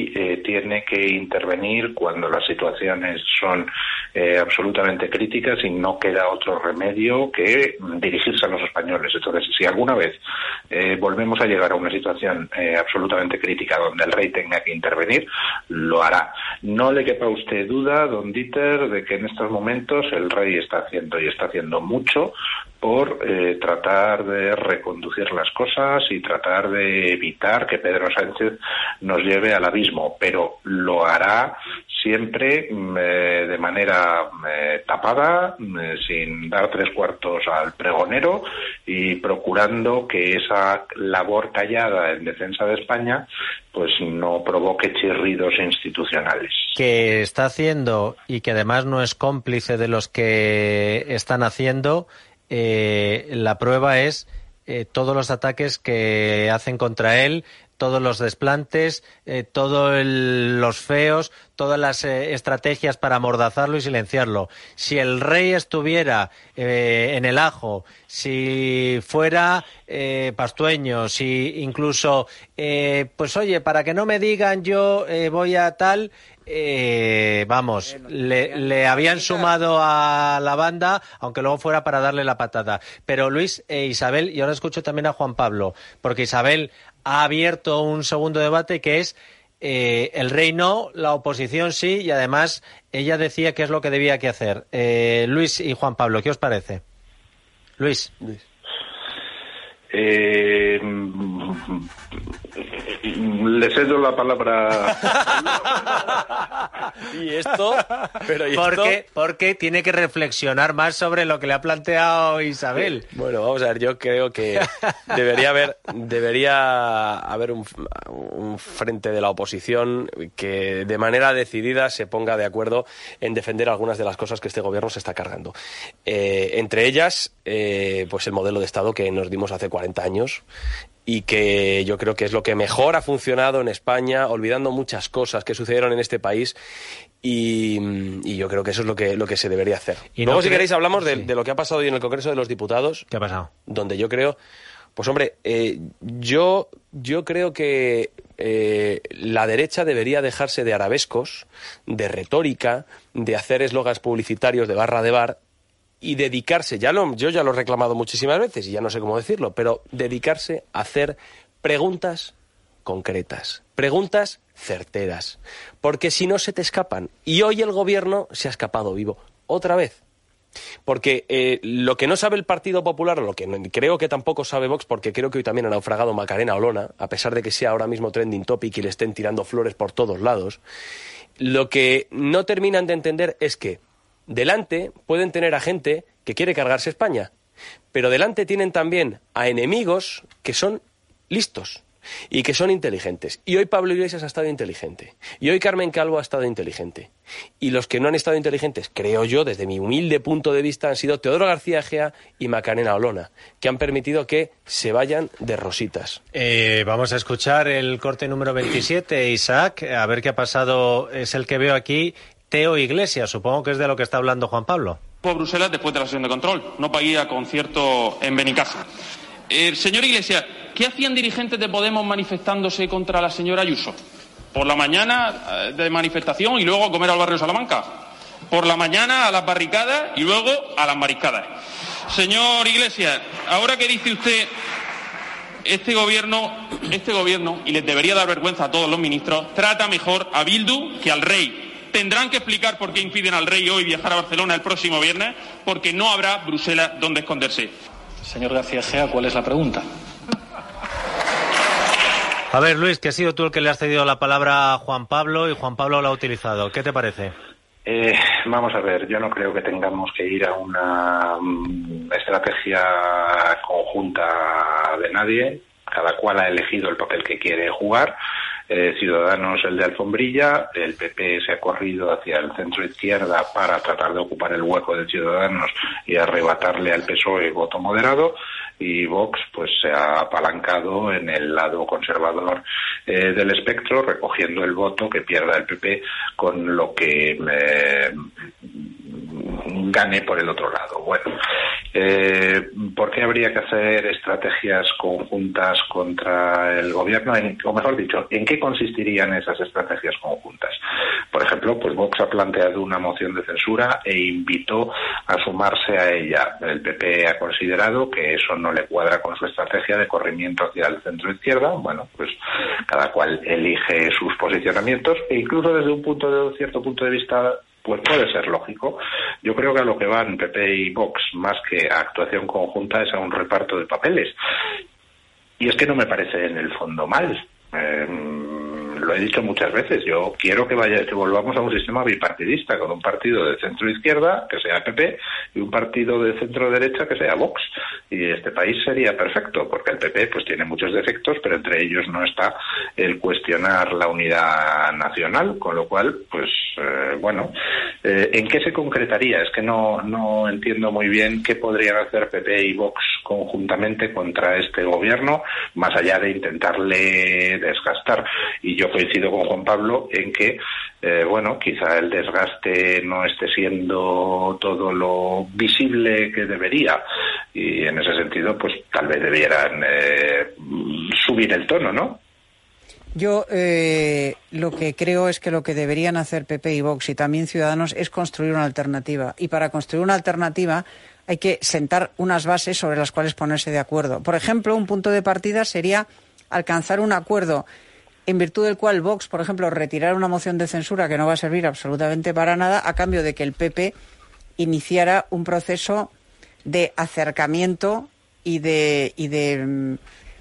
tiene que intervenir cuando las situaciones son absolutamente críticas y no queda otro remedio que dirigirse a los españoles. Entonces, si alguna vez volvemos a llegar a una situación absolutamente crítica donde el rey tenga que intervenir, lo hará. No le quepa a usted duda, don Dieter, de que en estos momentos el rey está haciendo mucho por tratar de reconducir las cosas y tratar de evitar que Pedro Sánchez nos lleve al abismo, pero lo hará siempre de manera tapada, sin dar 3/4 al pregonero y procurando que esa labor callada en defensa de España pues no provoque chirridos institucionales. Que está haciendo y que además no es cómplice de los que están haciendo. La prueba es todos los ataques que hacen contra él, todos los desplantes, todos los feos, todas las estrategias para amordazarlo y silenciarlo. Si el rey estuviera en el ajo, si fuera Pastueño, si incluso, pues oye, para que no me digan yo voy a tal... vamos, le habían sumado a la banda, aunque luego fuera para darle la patada. Pero Luis e Isabel, y ahora escucho también a Juan Pablo, porque Isabel ha abierto un segundo debate que es el rey no, la oposición sí, y además ella decía qué es lo que debía que hacer. Luis y Juan Pablo, ¿qué os parece? Luis. Le cedo la palabra. ¿Y esto? Porque tiene que reflexionar más sobre lo que le ha planteado Isabel. Bueno, vamos a ver, yo creo que debería haber un frente de la oposición que de manera decidida se ponga de acuerdo en defender algunas de las cosas que este gobierno se está cargando. Entre ellas, pues el modelo de Estado que nos dimos hace 40 años y que yo creo que es lo que mejor ha funcionado en España, olvidando muchas cosas que sucedieron en este país y yo creo que eso es lo que se debería hacer. Y luego, si queréis, hablamos de lo que ha pasado hoy en el Congreso de los Diputados. ¿Qué ha pasado? Donde yo creo... Pues hombre, yo creo que la derecha debería dejarse de arabescos, de retórica, de hacer eslogans publicitarios de barra de bar y dedicarse, yo ya lo he reclamado muchísimas veces y ya no sé cómo decirlo, pero dedicarse a hacer preguntas concretas, preguntas certeras, porque si no se te escapan. Y hoy el gobierno se ha escapado vivo, otra vez. Porque lo que no sabe el Partido Popular, o lo que creo que tampoco sabe Vox, porque creo que hoy también ha naufragado Macarena Olona, a pesar de que sea ahora mismo trending topic y le estén tirando flores por todos lados, lo que no terminan de entender es que delante pueden tener a gente que quiere cargarse España, pero delante tienen también a enemigos que son listos y que son inteligentes. Y hoy Pablo Iglesias ha estado inteligente. Y hoy Carmen Calvo ha estado inteligente. Y los que no han estado inteligentes, creo yo, desde mi humilde punto de vista, han sido Teodoro García Egea y Macarena Olona, que han permitido que se vayan de rositas. Vamos a escuchar el corte número 27, Isaac, a ver qué ha pasado. Es el que veo aquí. Teo Iglesias, supongo que es de lo que está hablando Juan Pablo. Fue a Bruselas después de la sesión de control, no para ir a concierto en Benicasa. Señor Iglesias, ¿qué hacían dirigentes de Podemos manifestándose contra la señora Ayuso? Por la mañana de manifestación y luego a comer al barrio Salamanca. Por la mañana a las barricadas y luego a las mariscadas. Señor Iglesias, ahora que dice usted este gobierno, y les debería dar vergüenza a todos los ministros, trata mejor a Bildu que al rey. Tendrán que explicar por qué impiden al rey hoy viajar a Barcelona el próximo viernes, porque no habrá Bruselas donde esconderse. Señor García Egea, ¿cuál es la pregunta? A ver, Luis, que has sido tú el que le has cedido la palabra a Juan Pablo y Juan Pablo la ha utilizado. ¿Qué te parece? Vamos a ver, yo no creo que tengamos que ir a una estrategia conjunta de nadie. Cada cual ha elegido el papel que quiere jugar. Ciudadanos el de alfombrilla, el PP se ha corrido hacia el centro izquierda para tratar de ocupar el hueco de Ciudadanos y arrebatarle al PSOE voto moderado, y Vox pues se ha apalancado en el lado conservador del espectro, recogiendo el voto que pierda el PP, con lo que gane por el otro lado. Bueno, ¿por qué habría que hacer estrategias conjuntas contra el gobierno? O mejor dicho, ¿en qué consistirían esas estrategias conjuntas? Por ejemplo, pues Vox ha planteado una moción de censura e invitó a sumarse a ella. El PP ha considerado que eso no le cuadra con su estrategia de corrimiento hacia el centro-izquierda. Bueno, pues cada cual elige sus posicionamientos e incluso desde un cierto punto de vista pues puede ser lógico. Yo creo que a lo que van PP y Vox, más que a actuación conjunta, es a un reparto de papeles. Y es que no me parece en el fondo mal. Lo he dicho muchas veces, yo quiero que volvamos a un sistema bipartidista, con un partido de centro-izquierda, que sea PP, y un partido de centro-derecha, que sea Vox. Y este país sería perfecto, porque el PP pues tiene muchos defectos, pero entre ellos no está el cuestionar la unidad nacional, con lo cual, pues, ¿en qué se concretaría? Es que no entiendo muy bien qué podrían hacer PP y Vox conjuntamente contra este gobierno, más allá de intentarle desgastar. Y yo coincido con Juan Pablo en que, quizá el desgaste no esté siendo todo lo visible que debería, y en ese sentido, pues tal vez debieran subir el tono, ¿no? Yo lo que creo es que lo que deberían hacer PP y Vox y también Ciudadanos es construir una alternativa. Y para construir una alternativa hay que sentar unas bases sobre las cuales ponerse de acuerdo. Por ejemplo, un punto de partida sería alcanzar un acuerdo en virtud del cual Vox, por ejemplo, retirara una moción de censura que no va a servir absolutamente para nada, a cambio de que el PP iniciara un proceso de acercamiento y de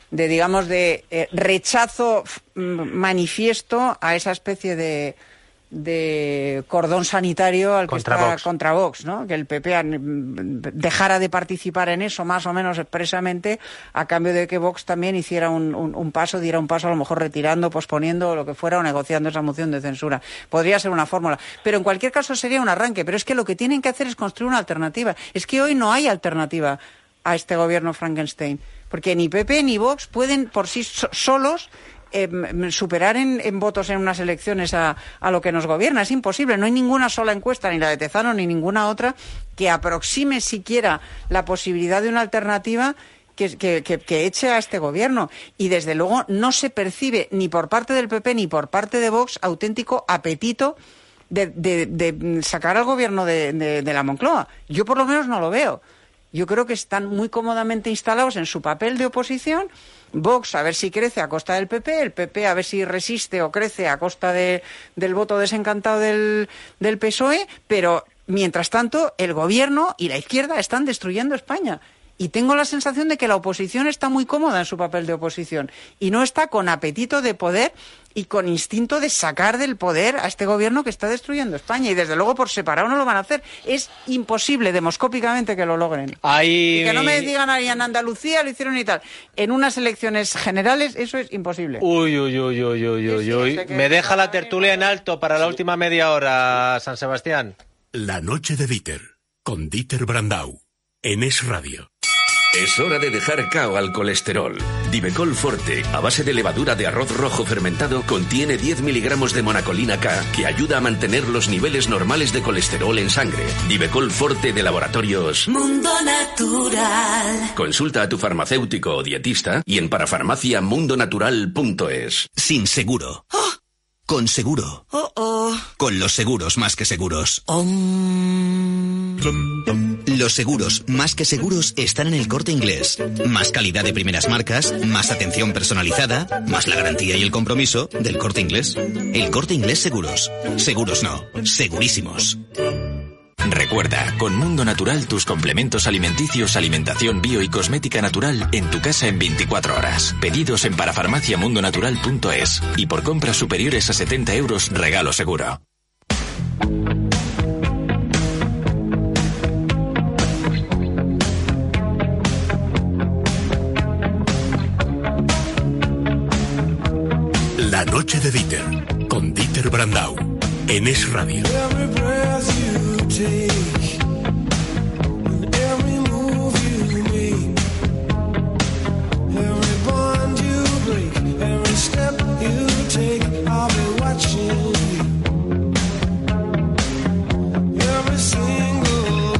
rechazo manifiesto a esa especie de cordón sanitario al que está contra Vox, ¿no? Que el PP dejara de participar en eso más o menos expresamente, a cambio de que Vox también hiciera un paso, diera un paso, a lo mejor retirando, posponiendo o lo que fuera, o negociando esa moción de censura. Podría ser una fórmula, pero en cualquier caso sería un arranque. Pero es que lo que tienen que hacer es construir una alternativa. Es que hoy no hay alternativa a este gobierno Frankenstein, porque ni PP ni Vox pueden por sí solos superar en votos en unas elecciones a lo que nos gobierna. Es imposible. No hay ninguna sola encuesta, ni la de Tezano ni ninguna otra, que aproxime siquiera la posibilidad de una alternativa que eche a este gobierno. Y desde luego no se percibe ni por parte del PP ni por parte de Vox auténtico apetito de sacar al gobierno de la Moncloa. Yo por lo menos no lo veo. Yo creo que están muy cómodamente instalados en su papel de oposición. Vox a ver si crece a costa del PP, el PP a ver si resiste o crece a costa del voto desencantado del PSOE, pero mientras tanto el gobierno y la izquierda están destruyendo España. Y tengo la sensación de que la oposición está muy cómoda en su papel de oposición y no está con apetito de poder y con instinto de sacar del poder a este gobierno que está destruyendo España. Y desde luego por separado no lo van a hacer. Es imposible demoscópicamente que lo logren. Y que no me digan ahí en Andalucía lo hicieron y tal. En unas elecciones generales eso es imposible. Uy. Me deja la tertulia en alto para la última media hora, San Sebastián. La noche de Dieter, con Dieter Brandau, en Es Radio. Es hora de dejar cao al colesterol. Divecol Forte, a base de levadura de arroz rojo fermentado, contiene 10 miligramos de monacolina K, que ayuda a mantener los niveles normales de colesterol en sangre. Divecol Forte de Laboratorios Mundo Natural. Consulta a tu farmacéutico o dietista y en parafarmaciamundonatural.es. Sin seguro. ¡Oh! Con seguro. Con los seguros más que seguros. Los seguros más que seguros están en El Corte Inglés. Más calidad de primeras marcas, más atención personalizada, más la garantía y el compromiso del Corte Inglés. El Corte Inglés Seguros. Seguros no, segurísimos. Recuerda, con Mundo Natural tus complementos alimenticios, alimentación bio y cosmética natural en tu casa en 24 horas. Pedidos en parafarmaciamundonatural.es y por compras superiores a 70 euros regalo seguro. La noche de Dieter, con Dieter Brandau, en Es Radio. Take every move you make, every bond you break, every step you take, I'll be watching you. Every single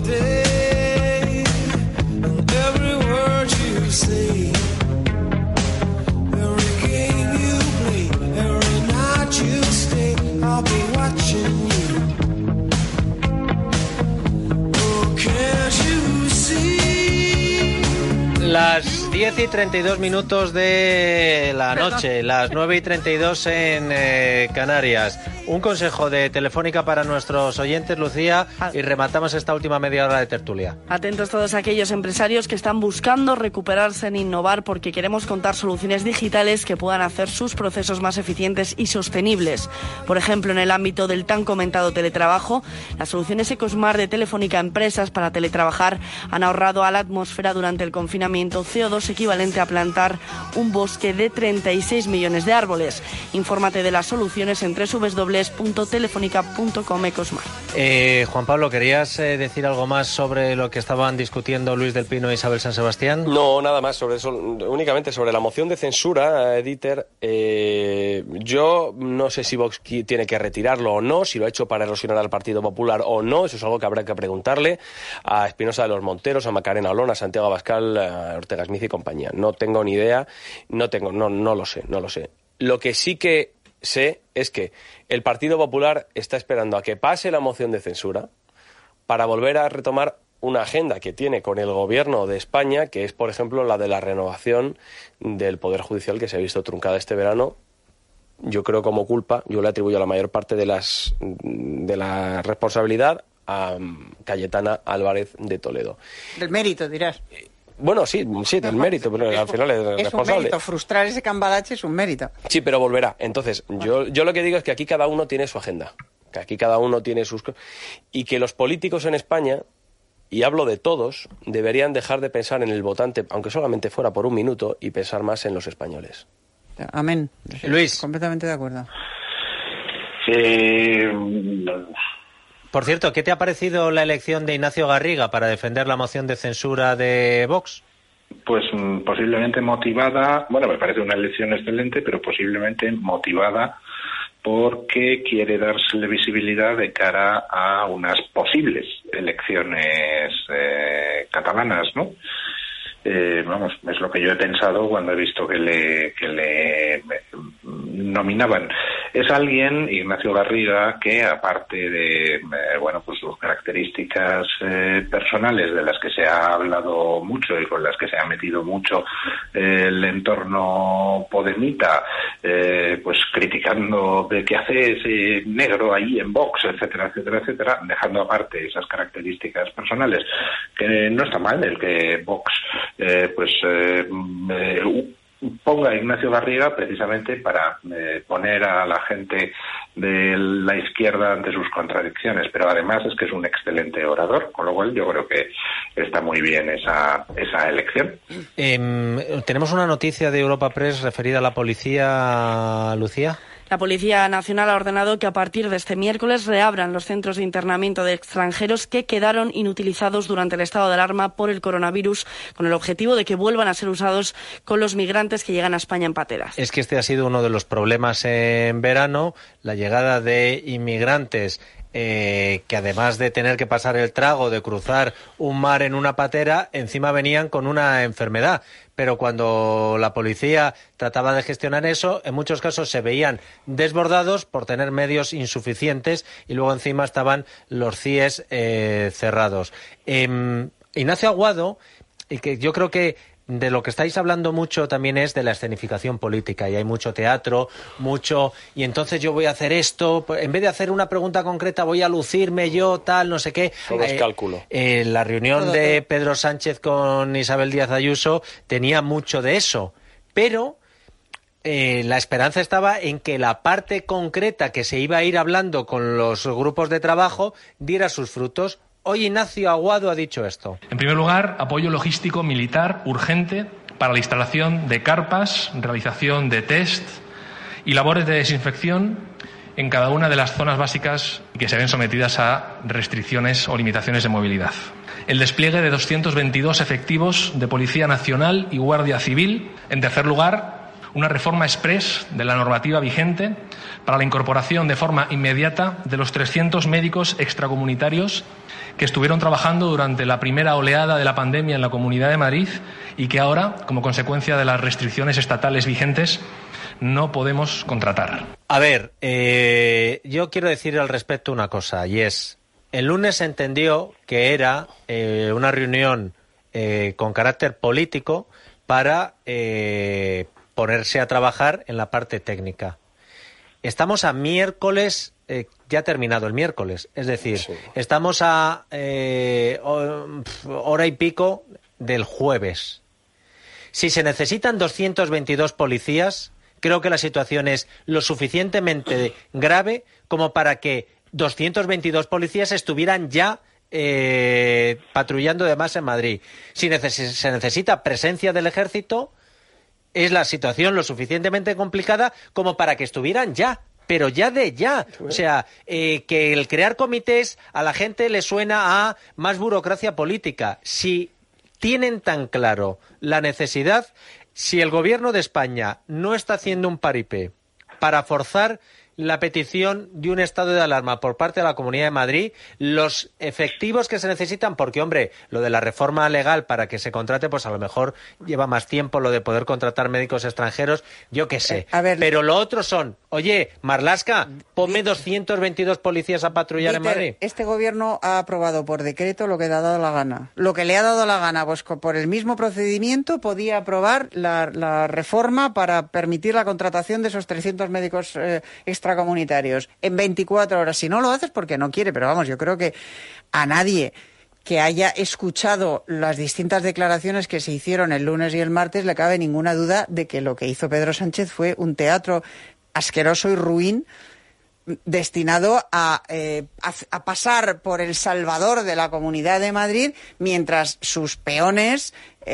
10:32 de la noche, las 9:32 en Canarias. Un consejo de Telefónica para nuestros oyentes, Lucía, y rematamos esta última media hora de tertulia. Atentos todos aquellos empresarios que están buscando recuperarse en innovar, porque queremos contar soluciones digitales que puedan hacer sus procesos más eficientes y sostenibles. Por ejemplo, en el ámbito del tan comentado teletrabajo, las soluciones Ecosmart de Telefónica Empresas para teletrabajar han ahorrado a la atmósfera durante el confinamiento CO2 equivalente a plantar un bosque de 36 millones de árboles. Infórmate de las soluciones en www.telefonica.com Ecosmart. Juan Pablo, ¿querías decir algo más sobre lo que estaban discutiendo Luis del Pino e Isabel San Sebastián? No, nada más sobre eso, únicamente sobre la moción de censura, Dieter. Yo no sé si Vox tiene que retirarlo o no, si lo ha hecho para erosionar al Partido Popular o no, eso es algo que habrá que preguntarle a Espinosa de los Monteros, a Macarena Olona, a Santiago Abascal, a Ortega Smith y compañía. No tengo ni idea, no lo sé. Lo que sí que sé es que el Partido Popular está esperando a que pase la moción de censura para volver a retomar una agenda que tiene con el gobierno de España, que es, por ejemplo, la de la renovación del Poder Judicial, que se ha visto truncada este verano. Yo creo como culpa, yo le atribuyo la mayor parte de la responsabilidad a Cayetana Álvarez de Toledo. Del mérito, dirás. Bueno, sí, del mérito, pero al final es responsable. Es un mérito, frustrar ese cambalache es un mérito. Sí, pero volverá. Entonces, yo lo que digo es que aquí cada uno tiene su agenda, que aquí cada uno tiene sus... Y que los políticos en España, y hablo de todos, deberían dejar de pensar en el votante, aunque solamente fuera por un minuto, y pensar más en los españoles. Amén. Luis. Completamente de acuerdo. Por cierto, ¿qué te ha parecido la elección de Ignacio Garriga para defender la moción de censura de Vox? Pues posiblemente motivada, bueno, me parece una elección excelente, pero posiblemente motivada porque quiere darle visibilidad de cara a unas posibles elecciones catalanas, ¿no? Vamos, es lo que yo he pensado cuando he visto que le nominaban. Es alguien, Ignacio Garriga, que aparte de pues sus características personales, de las que se ha hablado mucho y con las que se ha metido mucho el entorno podemita, pues criticando de qué hace ese negro ahí en Vox, etcétera, etcétera, etcétera, dejando aparte esas características personales, que no está mal el que Vox ponga a Ignacio Garriga precisamente para poner a la gente de la izquierda ante sus contradicciones, pero además es que es un excelente orador, con lo cual yo creo que está muy bien esa elección. Tenemos una noticia de Europa Press referida a la policía, Lucía. La Policía Nacional ha ordenado que a partir de este miércoles reabran los centros de internamiento de extranjeros que quedaron inutilizados durante el estado de alarma por el coronavirus, con el objetivo de que vuelvan a ser usados con los migrantes que llegan a España en pateras. Es que este ha sido uno de los problemas en verano, la llegada de inmigrantes que además de tener que pasar el trago de cruzar un mar en una patera, encima venían con una enfermedad. Pero cuando la policía trataba de gestionar eso, en muchos casos se veían desbordados por tener medios insuficientes y luego encima estaban los CIEs cerrados. Ignacio Aguado, y que yo creo que de lo que estáis hablando mucho también es de la escenificación política, y hay mucho teatro, y entonces yo voy a hacer esto, en vez de hacer una pregunta concreta voy a lucirme yo, tal, no sé qué. Todo es cálculo. La reunión de Pedro Sánchez con Isabel Díaz Ayuso tenía mucho de eso, pero la esperanza estaba en que la parte concreta que se iba a ir hablando con los grupos de trabajo diera sus frutos. Hoy Ignacio Aguado ha dicho esto. En primer lugar, apoyo logístico militar urgente para la instalación de carpas, realización de test y labores de desinfección en cada una de las zonas básicas que se ven sometidas a restricciones o limitaciones de movilidad. El despliegue de 222 efectivos de Policía Nacional y Guardia Civil. En tercer lugar, una reforma exprés de la normativa vigente para la incorporación de forma inmediata de los 300 médicos extracomunitarios que estuvieron trabajando durante la primera oleada de la pandemia en la Comunidad de Madrid y que ahora, como consecuencia de las restricciones estatales vigentes, no podemos contratar. A ver, yo quiero decir al respecto una cosa, y es, el lunes se entendió que era una reunión con carácter político para ponerse a trabajar en la parte técnica. Estamos a miércoles, ya ha terminado el miércoles, es decir, estamos a hora y pico del jueves. Si se necesitan 222 policías, creo que la situación es lo suficientemente grave como para que 222 policías estuvieran ya patrullando de más en Madrid. Si se necesita presencia del ejército, es la situación lo suficientemente complicada como para que estuvieran ya, pero ya de ya. O sea, que el crear comités a la gente le suena a más burocracia política. Si tienen tan claro la necesidad, si el gobierno de España no está haciendo un paripé para forzar la petición de un estado de alarma por parte de la Comunidad de Madrid, los efectivos que se necesitan, porque, hombre, lo de la reforma legal para que se contrate, pues a lo mejor lleva más tiempo, lo de poder contratar médicos extranjeros, yo qué sé. Pero lo otro son, oye, Marlaska, ponme 222 policías a patrullar en Madrid. Este gobierno ha aprobado por decreto lo que le ha dado la gana. Lo que le ha dado la gana, pues por el mismo procedimiento podía aprobar la reforma para permitir la contratación de esos 300 médicos extracomunitarios en 24 horas. Si no lo haces porque no quiere, pero vamos, yo creo que a nadie que haya escuchado las distintas declaraciones que se hicieron el lunes y el martes le cabe ninguna duda de que lo que hizo Pedro Sánchez fue un teatro asqueroso y ruin destinado a pasar por el salvador de la Comunidad de Madrid, mientras sus peones,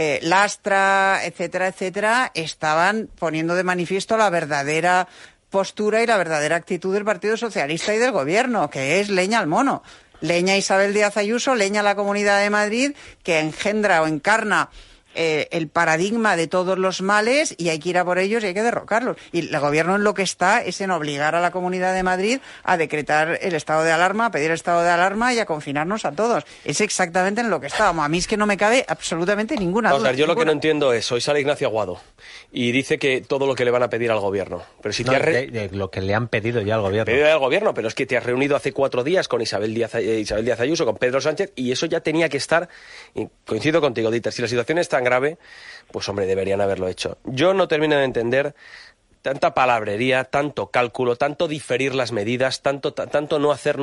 Lastra, etcétera, etcétera, estaban poniendo de manifiesto la verdadera postura y la verdadera actitud del Partido Socialista y del Gobierno, que es leña al mono. Leña Isabel Díaz Ayuso, leña a la Comunidad de Madrid, que engendra o encarna el paradigma de todos los males, y hay que ir a por ellos y hay que derrocarlos. Y el Gobierno en lo que está es en obligar a la Comunidad de Madrid a decretar el estado de alarma, a pedir el estado de alarma y a confinarnos a todos. Es exactamente en lo que estábamos. A mí es que no me cabe absolutamente ninguna duda. Vamos a ver, yo lo que no entiendo es, hoy sale Ignacio Aguado y dice que todo lo que le van a pedir al Gobierno. Pero si de lo que le han pedido ya al Gobierno. Pedido al Gobierno, pero es que te has reunido hace 4 días con Isabel Díaz Ayuso, con Pedro Sánchez, y eso ya tenía que estar. Y coincido contigo, Dieter, si la situación es tan grave, pues hombre, deberían haberlo hecho. Yo no termino de entender tanta palabrería, tanto cálculo, tanto diferir las medidas, tanto no hacer.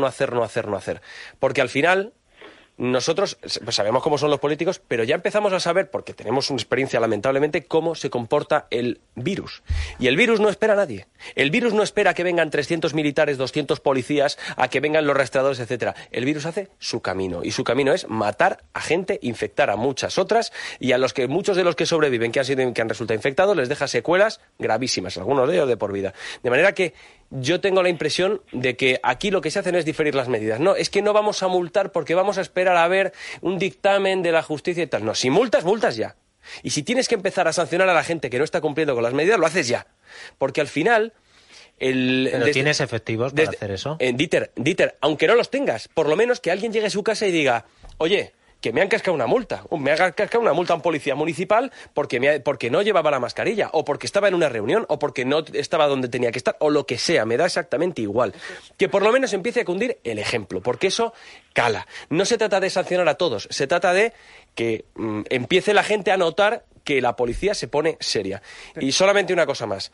Porque al final nosotros pues sabemos cómo son los políticos, pero ya empezamos a saber, porque tenemos una experiencia lamentablemente, cómo se comporta el virus. Y el virus no espera a nadie. El virus no espera a que vengan 300 militares, 200 policías, a que vengan los rastreadores, etcétera. El virus hace su camino, y su camino es matar a gente, infectar a muchas otras, y a muchos de los que sobreviven, que han resultado infectados, les deja secuelas gravísimas, algunos de ellos de por vida. De manera que yo tengo la impresión de que aquí lo que se hacen es diferir las medidas. No, es que no vamos a multar porque vamos a esperar a ver un dictamen de la justicia y tal. No, si multas, multas ya. Y si tienes que empezar a sancionar a la gente que no está cumpliendo con las medidas, lo haces ya. Porque al final... ¿Pero tienes efectivos para hacer eso? Dieter, aunque no los tengas, por lo menos que alguien llegue a su casa y diga, oye, que me han cascado una multa. Me ha cascado una multa a un policía municipal porque no llevaba la mascarilla, o porque estaba en una reunión, o porque no estaba donde tenía que estar, o lo que sea, me da exactamente igual. Que por lo menos empiece a cundir el ejemplo, porque eso cala. No se trata de sancionar a todos, se trata de que empiece la gente a notar que la policía se pone seria. Y solamente una cosa más.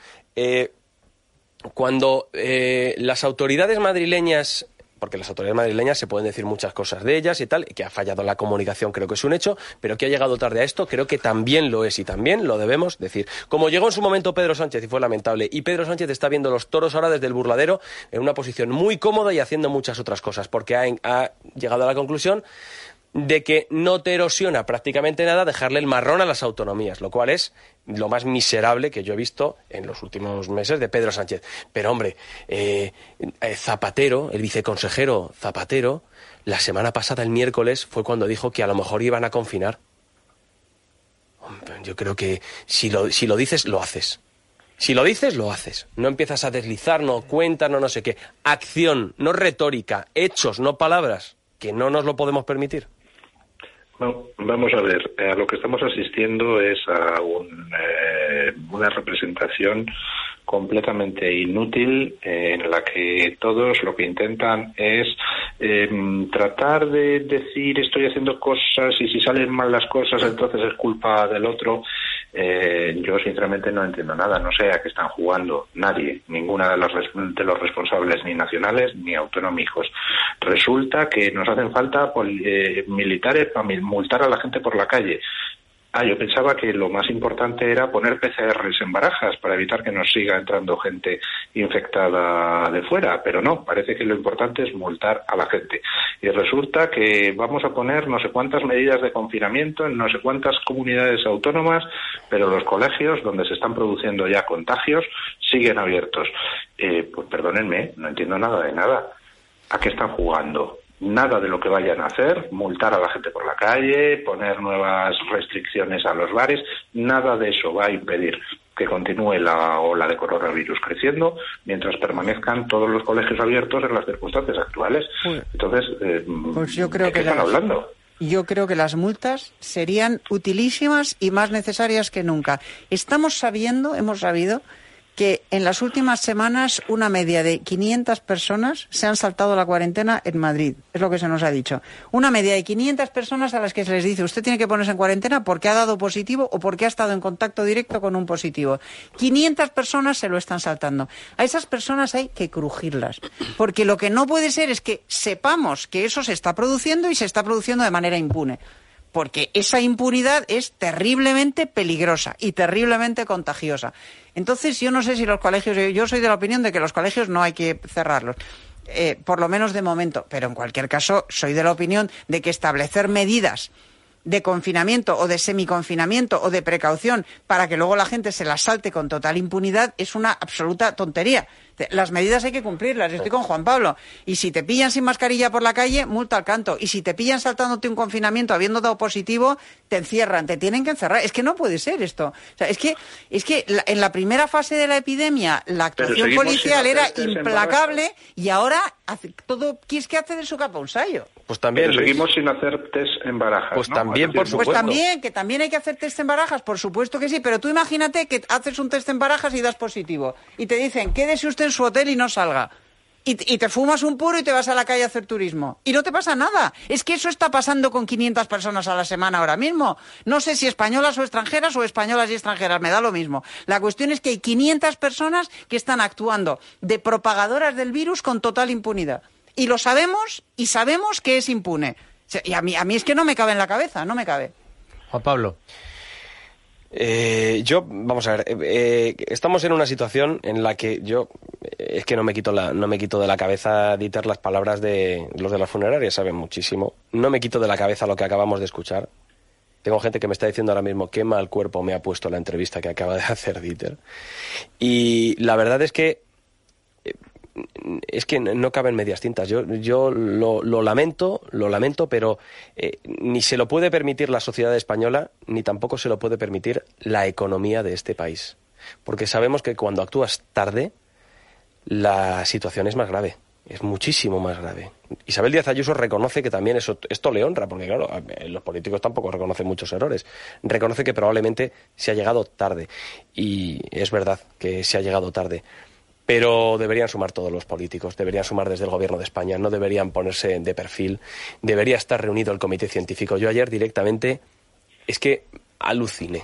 Cuando las autoridades madrileñas... Porque las autoridades madrileñas se pueden decir muchas cosas de ellas y tal, que ha fallado la comunicación, creo que es un hecho, pero que ha llegado tarde a esto, creo que también lo es, y también lo debemos decir. Como llegó en su momento Pedro Sánchez, y fue lamentable, y Pedro Sánchez está viendo los toros ahora desde el burladero en una posición muy cómoda y haciendo muchas otras cosas, porque ha llegado a la conclusión de que no te erosiona prácticamente nada dejarle el marrón a las autonomías, lo cual es lo más miserable que yo he visto en los últimos meses de Pedro Sánchez. Pero hombre, Zapatero, el viceconsejero Zapatero, la semana pasada, el miércoles, fue cuando dijo que a lo mejor iban a confinar. Yo creo que si lo dices, lo haces. Si lo dices, lo haces. No empiezas a deslizar, no cuentas, no sé qué. Acción, no retórica, hechos, no palabras, que no nos lo podemos permitir. No, vamos a ver, a lo que estamos asistiendo es a una representación completamente inútil en la que todos lo que intentan es tratar de decir estoy haciendo cosas y si salen mal las cosas entonces es culpa del otro. Yo sinceramente no entiendo nada, no sé a qué están jugando nadie, ninguna de los responsables ni nacionales ni autonómicos. Resulta que nos hacen falta militares para multar a la gente por la calle. Yo pensaba que lo más importante era poner PCRs en Barajas para evitar que nos siga entrando gente infectada de fuera, pero no, parece que lo importante es multar a la gente. Y resulta que vamos a poner no sé cuántas medidas de confinamiento en no sé cuántas comunidades autónomas, pero los colegios donde se están produciendo ya contagios siguen abiertos. Pues perdónenme, no entiendo nada de nada. ¿A qué están jugando? Nada de lo que vayan a hacer, multar a la gente por la calle, poner nuevas restricciones a los bares, nada de eso va a impedir que continúe la ola de coronavirus creciendo mientras permanezcan todos los colegios abiertos en las circunstancias actuales. Entonces, pues yo creo ¿de qué están hablando? Yo creo que las multas serían utilísimas y más necesarias que nunca. Hemos sabido que en las últimas semanas una media de 500 personas se han saltado la cuarentena en Madrid, es lo que se nos ha dicho. Una media de 500 personas a las que se les dice usted tiene que ponerse en cuarentena porque ha dado positivo o porque ha estado en contacto directo con un positivo. 500 personas se lo están saltando. A esas personas hay que crujirlas, porque lo que no puede ser es que sepamos que eso se está produciendo y se está produciendo de manera impune. Porque esa impunidad es terriblemente peligrosa y terriblemente contagiosa. Entonces, yo no sé si los colegios... Yo soy de la opinión de que los colegios no hay que cerrarlos, por lo menos de momento. Pero, en cualquier caso, soy de la opinión de que establecer medidas de confinamiento o de semiconfinamiento o de precaución para que luego la gente se las salte con total impunidad es una absoluta tontería. Las medidas hay que cumplirlas, estoy con Juan Pablo. Y si te pillan sin mascarilla por la calle, multa al canto. Y si te pillan saltándote un confinamiento habiendo dado positivo, te encierran, te tienen que encerrar. Es que no puede ser esto. O sea, es que en la primera fase de la epidemia la actuación policial era implacable y ahora todo que hace de su capa un sayo. Pues también, pero seguimos sin hacer test en Barajas. Pues ¿no? también, por supuesto. Pues también hay que hacer test en Barajas, por supuesto que sí. Pero tú imagínate que haces un test en Barajas y das positivo. Y te dicen, quédese usted en su hotel y no salga. Y te fumas un puro y te vas a la calle a hacer turismo. Y no te pasa nada. Es que eso está pasando con 500 personas a la semana ahora mismo. No sé si españolas o extranjeras o españolas y extranjeras, me da lo mismo. La cuestión es que hay 500 personas que están actuando de propagadoras del virus con total impunidad. Y lo sabemos y sabemos que es impune. Y a mí es que no me cabe en la cabeza, no me cabe. Juan Pablo. Vamos a ver, estamos en una situación en la que es que no me quito de la cabeza, Dieter, las palabras de los de las funerarias, saben muchísimo. No me quito de la cabeza lo que acabamos de escuchar. Tengo gente que me está diciendo ahora mismo qué mal cuerpo me ha puesto la entrevista que acaba de hacer Dieter. Y la verdad es que no caben medias tintas. Yo lo lamento, pero ni se lo puede permitir la sociedad española, ni tampoco se lo puede permitir la economía de este país. Porque sabemos que cuando actúas tarde, la situación es más grave, es muchísimo más grave. Isabel Díaz Ayuso reconoce que también esto le honra, porque claro, los políticos tampoco reconocen muchos errores. Reconoce que probablemente se ha llegado tarde, y es verdad que se ha llegado tarde. Pero deberían sumar todos los políticos, deberían sumar desde el Gobierno de España, no deberían ponerse de perfil, debería estar reunido el comité científico. Yo ayer directamente es que aluciné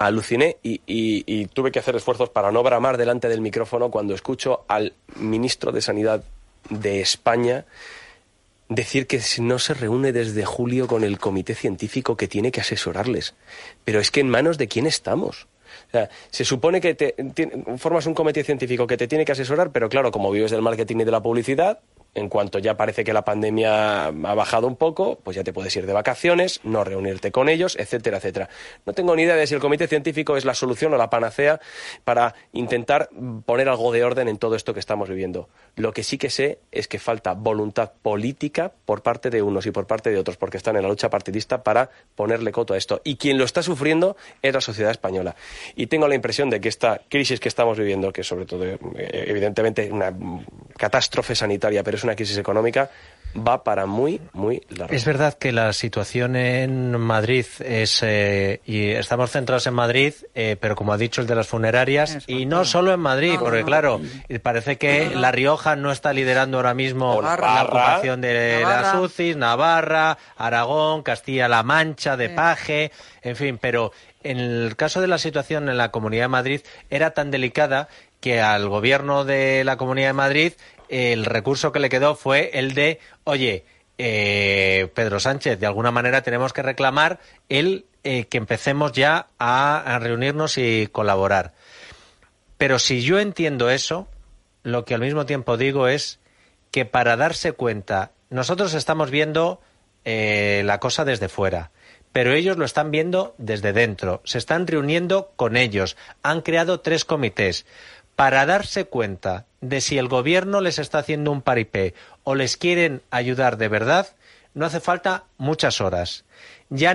y tuve que hacer esfuerzos para no bramar delante del micrófono cuando escucho al ministro de Sanidad de España decir que no se reúne desde julio con el comité científico que tiene que asesorarles. Pero es que ¿en manos de quién estamos? O sea, se supone que formas un comité científico que te tiene que asesorar, pero claro, como vives del marketing y de la publicidad, en cuanto ya parece que la pandemia ha bajado un poco, pues ya te puedes ir de vacaciones, no reunirte con ellos, etcétera, etcétera. No tengo ni idea de si el comité científico es la solución o la panacea para intentar poner algo de orden en todo esto que estamos viviendo. Lo que sí que sé es que falta voluntad política por parte de unos y por parte de otros, porque están en la lucha partidista para ponerle coto a esto. Y quien lo está sufriendo es la sociedad española. Y tengo la impresión de que esta crisis que estamos viviendo, que sobre todo, evidentemente, una catástrofe sanitaria, pero es una crisis económica, va para muy, muy largo. Es verdad que la situación en Madrid es, y estamos centrados en Madrid, pero como ha dicho el de las funerarias, y no solo en Madrid, porque claro, parece que La Rioja no está liderando ahora mismo la ocupación de las UCIs, Navarra, Aragón, Castilla-La Mancha, de Paje, en fin, pero en el caso de la situación en la Comunidad de Madrid era tan delicada que al gobierno de la Comunidad de Madrid el recurso que le quedó fue el de, oye, Pedro Sánchez, de alguna manera tenemos que reclamar que empecemos ya a reunirnos y colaborar. Pero si yo entiendo eso, lo que al mismo tiempo digo es que para darse cuenta, nosotros estamos viendo la cosa desde fuera, pero ellos lo están viendo desde dentro, se están reuniendo con ellos, han creado 3 comités. Para darse cuenta de si el gobierno les está haciendo un paripé o les quieren ayudar de verdad, no hace falta muchas horas. Ya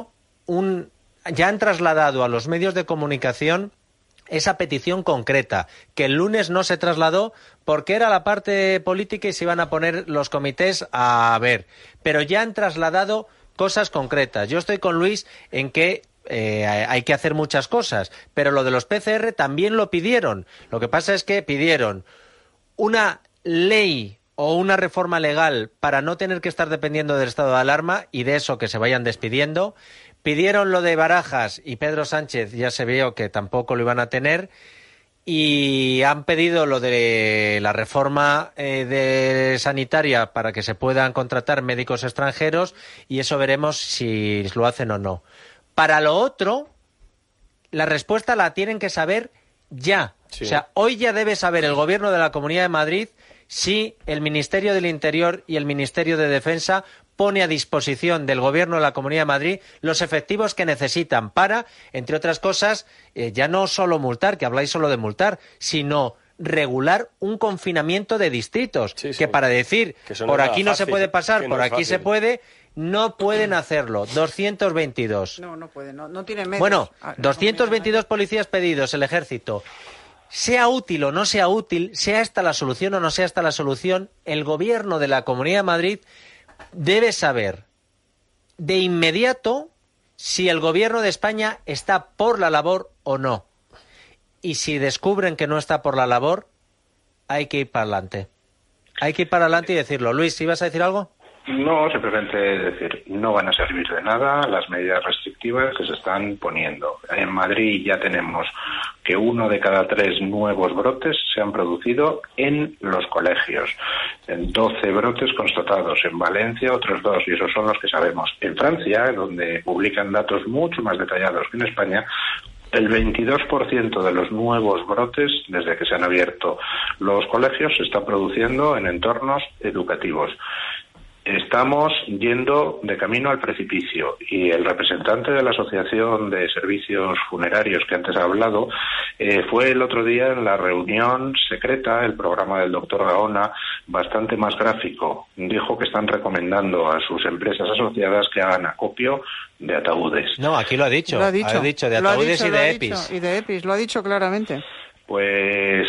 han trasladado a los medios de comunicación esa petición concreta, que el lunes no se trasladó porque era la parte política y se iban a poner los comités a ver. Pero ya han trasladado cosas concretas. Yo estoy con Luis en que hay que hacer muchas cosas, pero lo de los PCR también lo pidieron. Lo que pasa es que pidieron una ley o una reforma legal para no tener que estar dependiendo del estado de alarma y de eso que se vayan despidiendo. Pidieron lo de Barajas y Pedro Sánchez ya se vio que tampoco lo iban a tener. Y han pedido lo de la reforma sanitaria para que se puedan contratar médicos extranjeros y eso veremos si lo hacen o no. Para lo otro, la respuesta la tienen que saber ya. Sí. O sea, hoy ya debe saber el Gobierno de la Comunidad de Madrid si el Ministerio del Interior y el Ministerio de Defensa pone a disposición del Gobierno de la Comunidad de Madrid los efectivos que necesitan para, entre otras cosas, ya no solo multar, que habláis solo de multar, sino regular un confinamiento de distritos, que para decir por aquí no se puede pasar, por aquí se puede, no pueden hacerlo. 222. No puede, no tiene medios. Bueno, 222 policías pedidos, el ejército. Sea útil o no sea útil, sea esta la solución o no sea esta la solución, el Gobierno de la Comunidad de Madrid debe saber de inmediato si el Gobierno de España está por la labor o no. Y si descubren que no está por la labor, hay que ir para adelante. Hay que ir para adelante y decirlo. Luis, ¿ibas a decir algo? No, simplemente decir, no van a servir de nada las medidas restrictivas que se están poniendo. En Madrid ya tenemos que 1 de cada 3 nuevos brotes se han producido en los colegios. 12 brotes constatados. En Valencia otros 2, y esos son los que sabemos. En Francia, donde publican datos mucho más detallados que en España, el 22% de los nuevos brotes, desde que se han abierto los colegios, se están produciendo en entornos educativos. Estamos yendo de camino al precipicio y el representante de la Asociación de Servicios Funerarios que antes ha hablado fue el otro día en la reunión secreta, el programa del doctor Gaona, bastante más gráfico. Dijo que están recomendando a sus empresas asociadas que hagan acopio de ataúdes. No, aquí lo ha dicho. Ha dicho de ataúdes y de EPIs. Y de EPIs, lo ha dicho claramente. Pues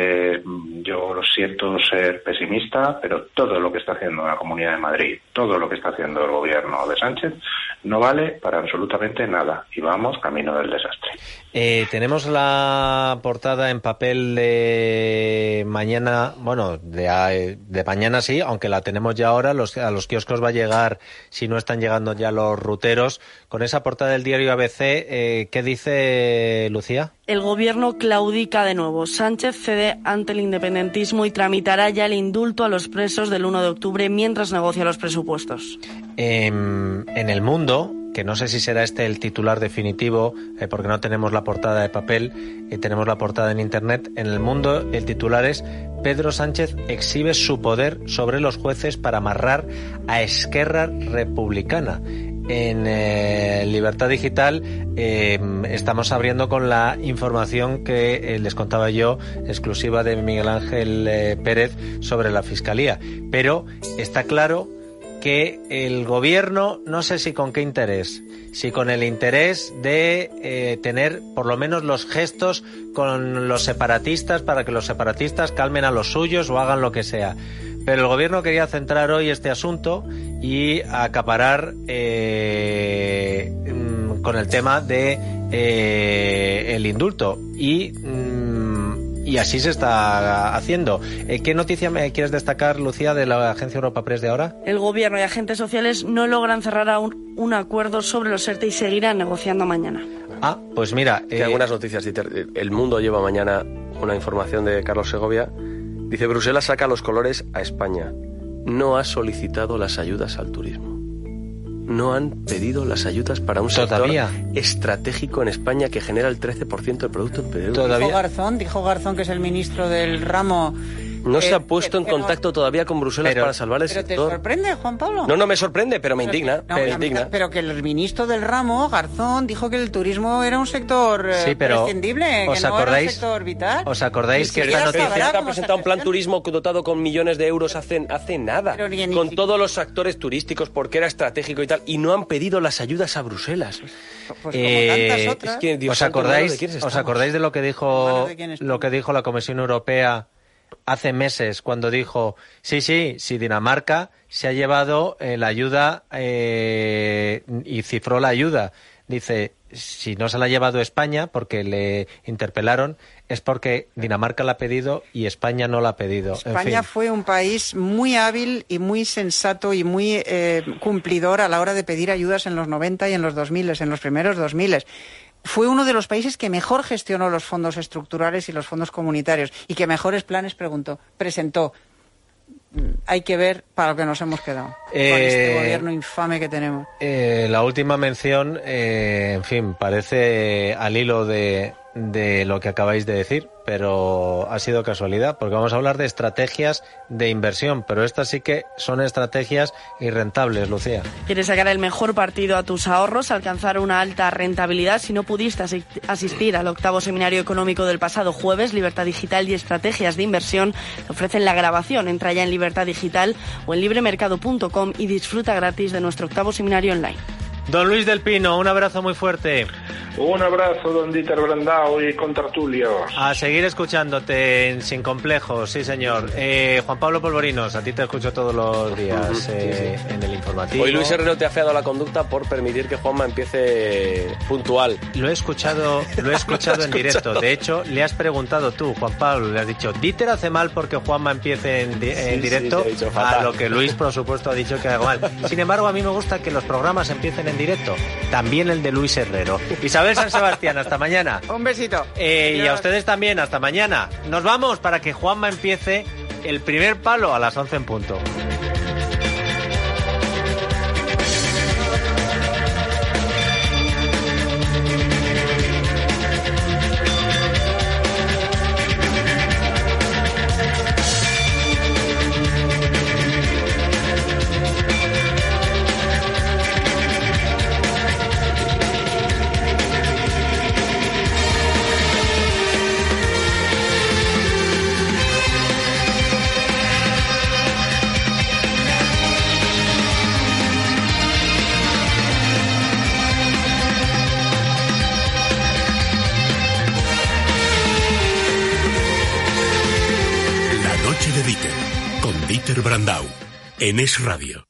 yo lo siento ser pesimista, pero todo lo que está haciendo la Comunidad de Madrid, todo lo que está haciendo el gobierno de Sánchez, no vale para absolutamente nada y vamos camino del desastre. Tenemos la portada en papel de mañana, bueno, de mañana sí, aunque la tenemos ya ahora, a los kioscos va a llegar, si no están llegando ya los ruteros, con esa portada del diario ABC, ¿qué dice Lucía? El gobierno claudica de nuevo. Sánchez cede ante el independentismo y tramitará ya el indulto a los presos del 1 de octubre mientras negocia los presupuestos. En El Mundo, que no sé si será este el titular definitivo, porque no tenemos la portada de papel, tenemos la portada en Internet. En El Mundo el titular es: Pedro Sánchez exhibe su poder sobre los jueces para amarrar a Esquerra Republicana. En Libertad Digital estamos abriendo con la información que les contaba yo, exclusiva de Miguel Ángel Pérez, sobre la Fiscalía. Pero está claro que el gobierno, no sé si con qué interés, si con el interés de tener por lo menos los gestos con los separatistas para que los separatistas calmen a los suyos o hagan lo que sea. Pero el gobierno quería centrar hoy este asunto y acaparar con el tema de el indulto y así se está haciendo. ¿Qué noticia me quieres destacar, Lucía, de la Agencia Europa Press de ahora? El gobierno y agentes sociales no logran cerrar aún un acuerdo sobre los ERTE y seguirán negociando mañana. Pues mira... Hay algunas noticias, Dieter. El Mundo lleva mañana una información de Carlos Segovia. Dice, Bruselas saca los colores a España. No ha solicitado las ayudas al turismo. No han pedido las ayudas para un sector estratégico en España que genera el 13% del Producto Interior Bruto. Dijo Garzón, que es el ministro del ramo... No se ha puesto en contacto todavía con Bruselas para salvar el sector. ¿Pero te sorprende, Juan Pablo? No me sorprende, pero me indigna. Pero que el ministro del ramo, Garzón, dijo que el turismo era un sector prescindible, que no era un sector vital. ¿Os acordáis que esta noticia ha presentado un plan turismo dotado con millones de euros hace nada? Con todos los actores turísticos, porque era estratégico y tal, y no han pedido las ayudas a Bruselas. Pues como tantas otras. Es que, Dios ¿Os acordáis de lo que dijo la Comisión Europea hace meses, cuando dijo sí, Dinamarca se ha llevado la ayuda y cifró la ayuda? Dice, si no se la ha llevado España, porque le interpelaron, es porque Dinamarca la ha pedido y España no la ha pedido. España fue un país muy hábil y muy sensato y muy cumplidor a la hora de pedir ayudas en los 90 y en los 2000, en los primeros 2000. Fue uno de los países que mejor gestionó los fondos estructurales y los fondos comunitarios y que mejores planes presentó. Hay que ver para lo que nos hemos quedado con este gobierno infame que tenemos. La última mención, en fin, parece al hilo de lo que acabáis de decir, pero ha sido casualidad, porque vamos a hablar de estrategias de inversión, pero estas sí que son estrategias irrentables, Lucía. ¿Quieres sacar el mejor partido a tus ahorros, alcanzar una alta rentabilidad? Si no pudiste asistir al 8º seminario económico del pasado jueves, Libertad Digital y Estrategias de Inversión te ofrecen la grabación. Entra ya en Libertad Digital o en libremercado.com y disfruta gratis de nuestro 8º seminario online. Don Luis del Pino, un abrazo muy fuerte. Un abrazo, don Dieter Brandao y contertulios. A seguir escuchándote Sin Complejos, sí señor. Juan Pablo Polvorinos, a ti te escucho todos los días en el informativo. Hoy Luis Herrero te ha afeado la conducta por permitir que Juanma empiece puntual. Lo he escuchado en directo. De hecho, le has preguntado tú, Juan Pablo, le has dicho, Dieter hace mal porque Juanma empiece en directo, a lo que Luis, por supuesto, ha dicho que haga mal. Sin embargo, a mí me gusta que los programas empiecen en directo, también el de Luis Herrero. Isabel San Sebastián, hasta mañana. Un besito. Y a ustedes también, hasta mañana. Nos vamos para que Juanma empiece el primer palo a las 11 en punto. Con Dieter Brandau en Es Radio.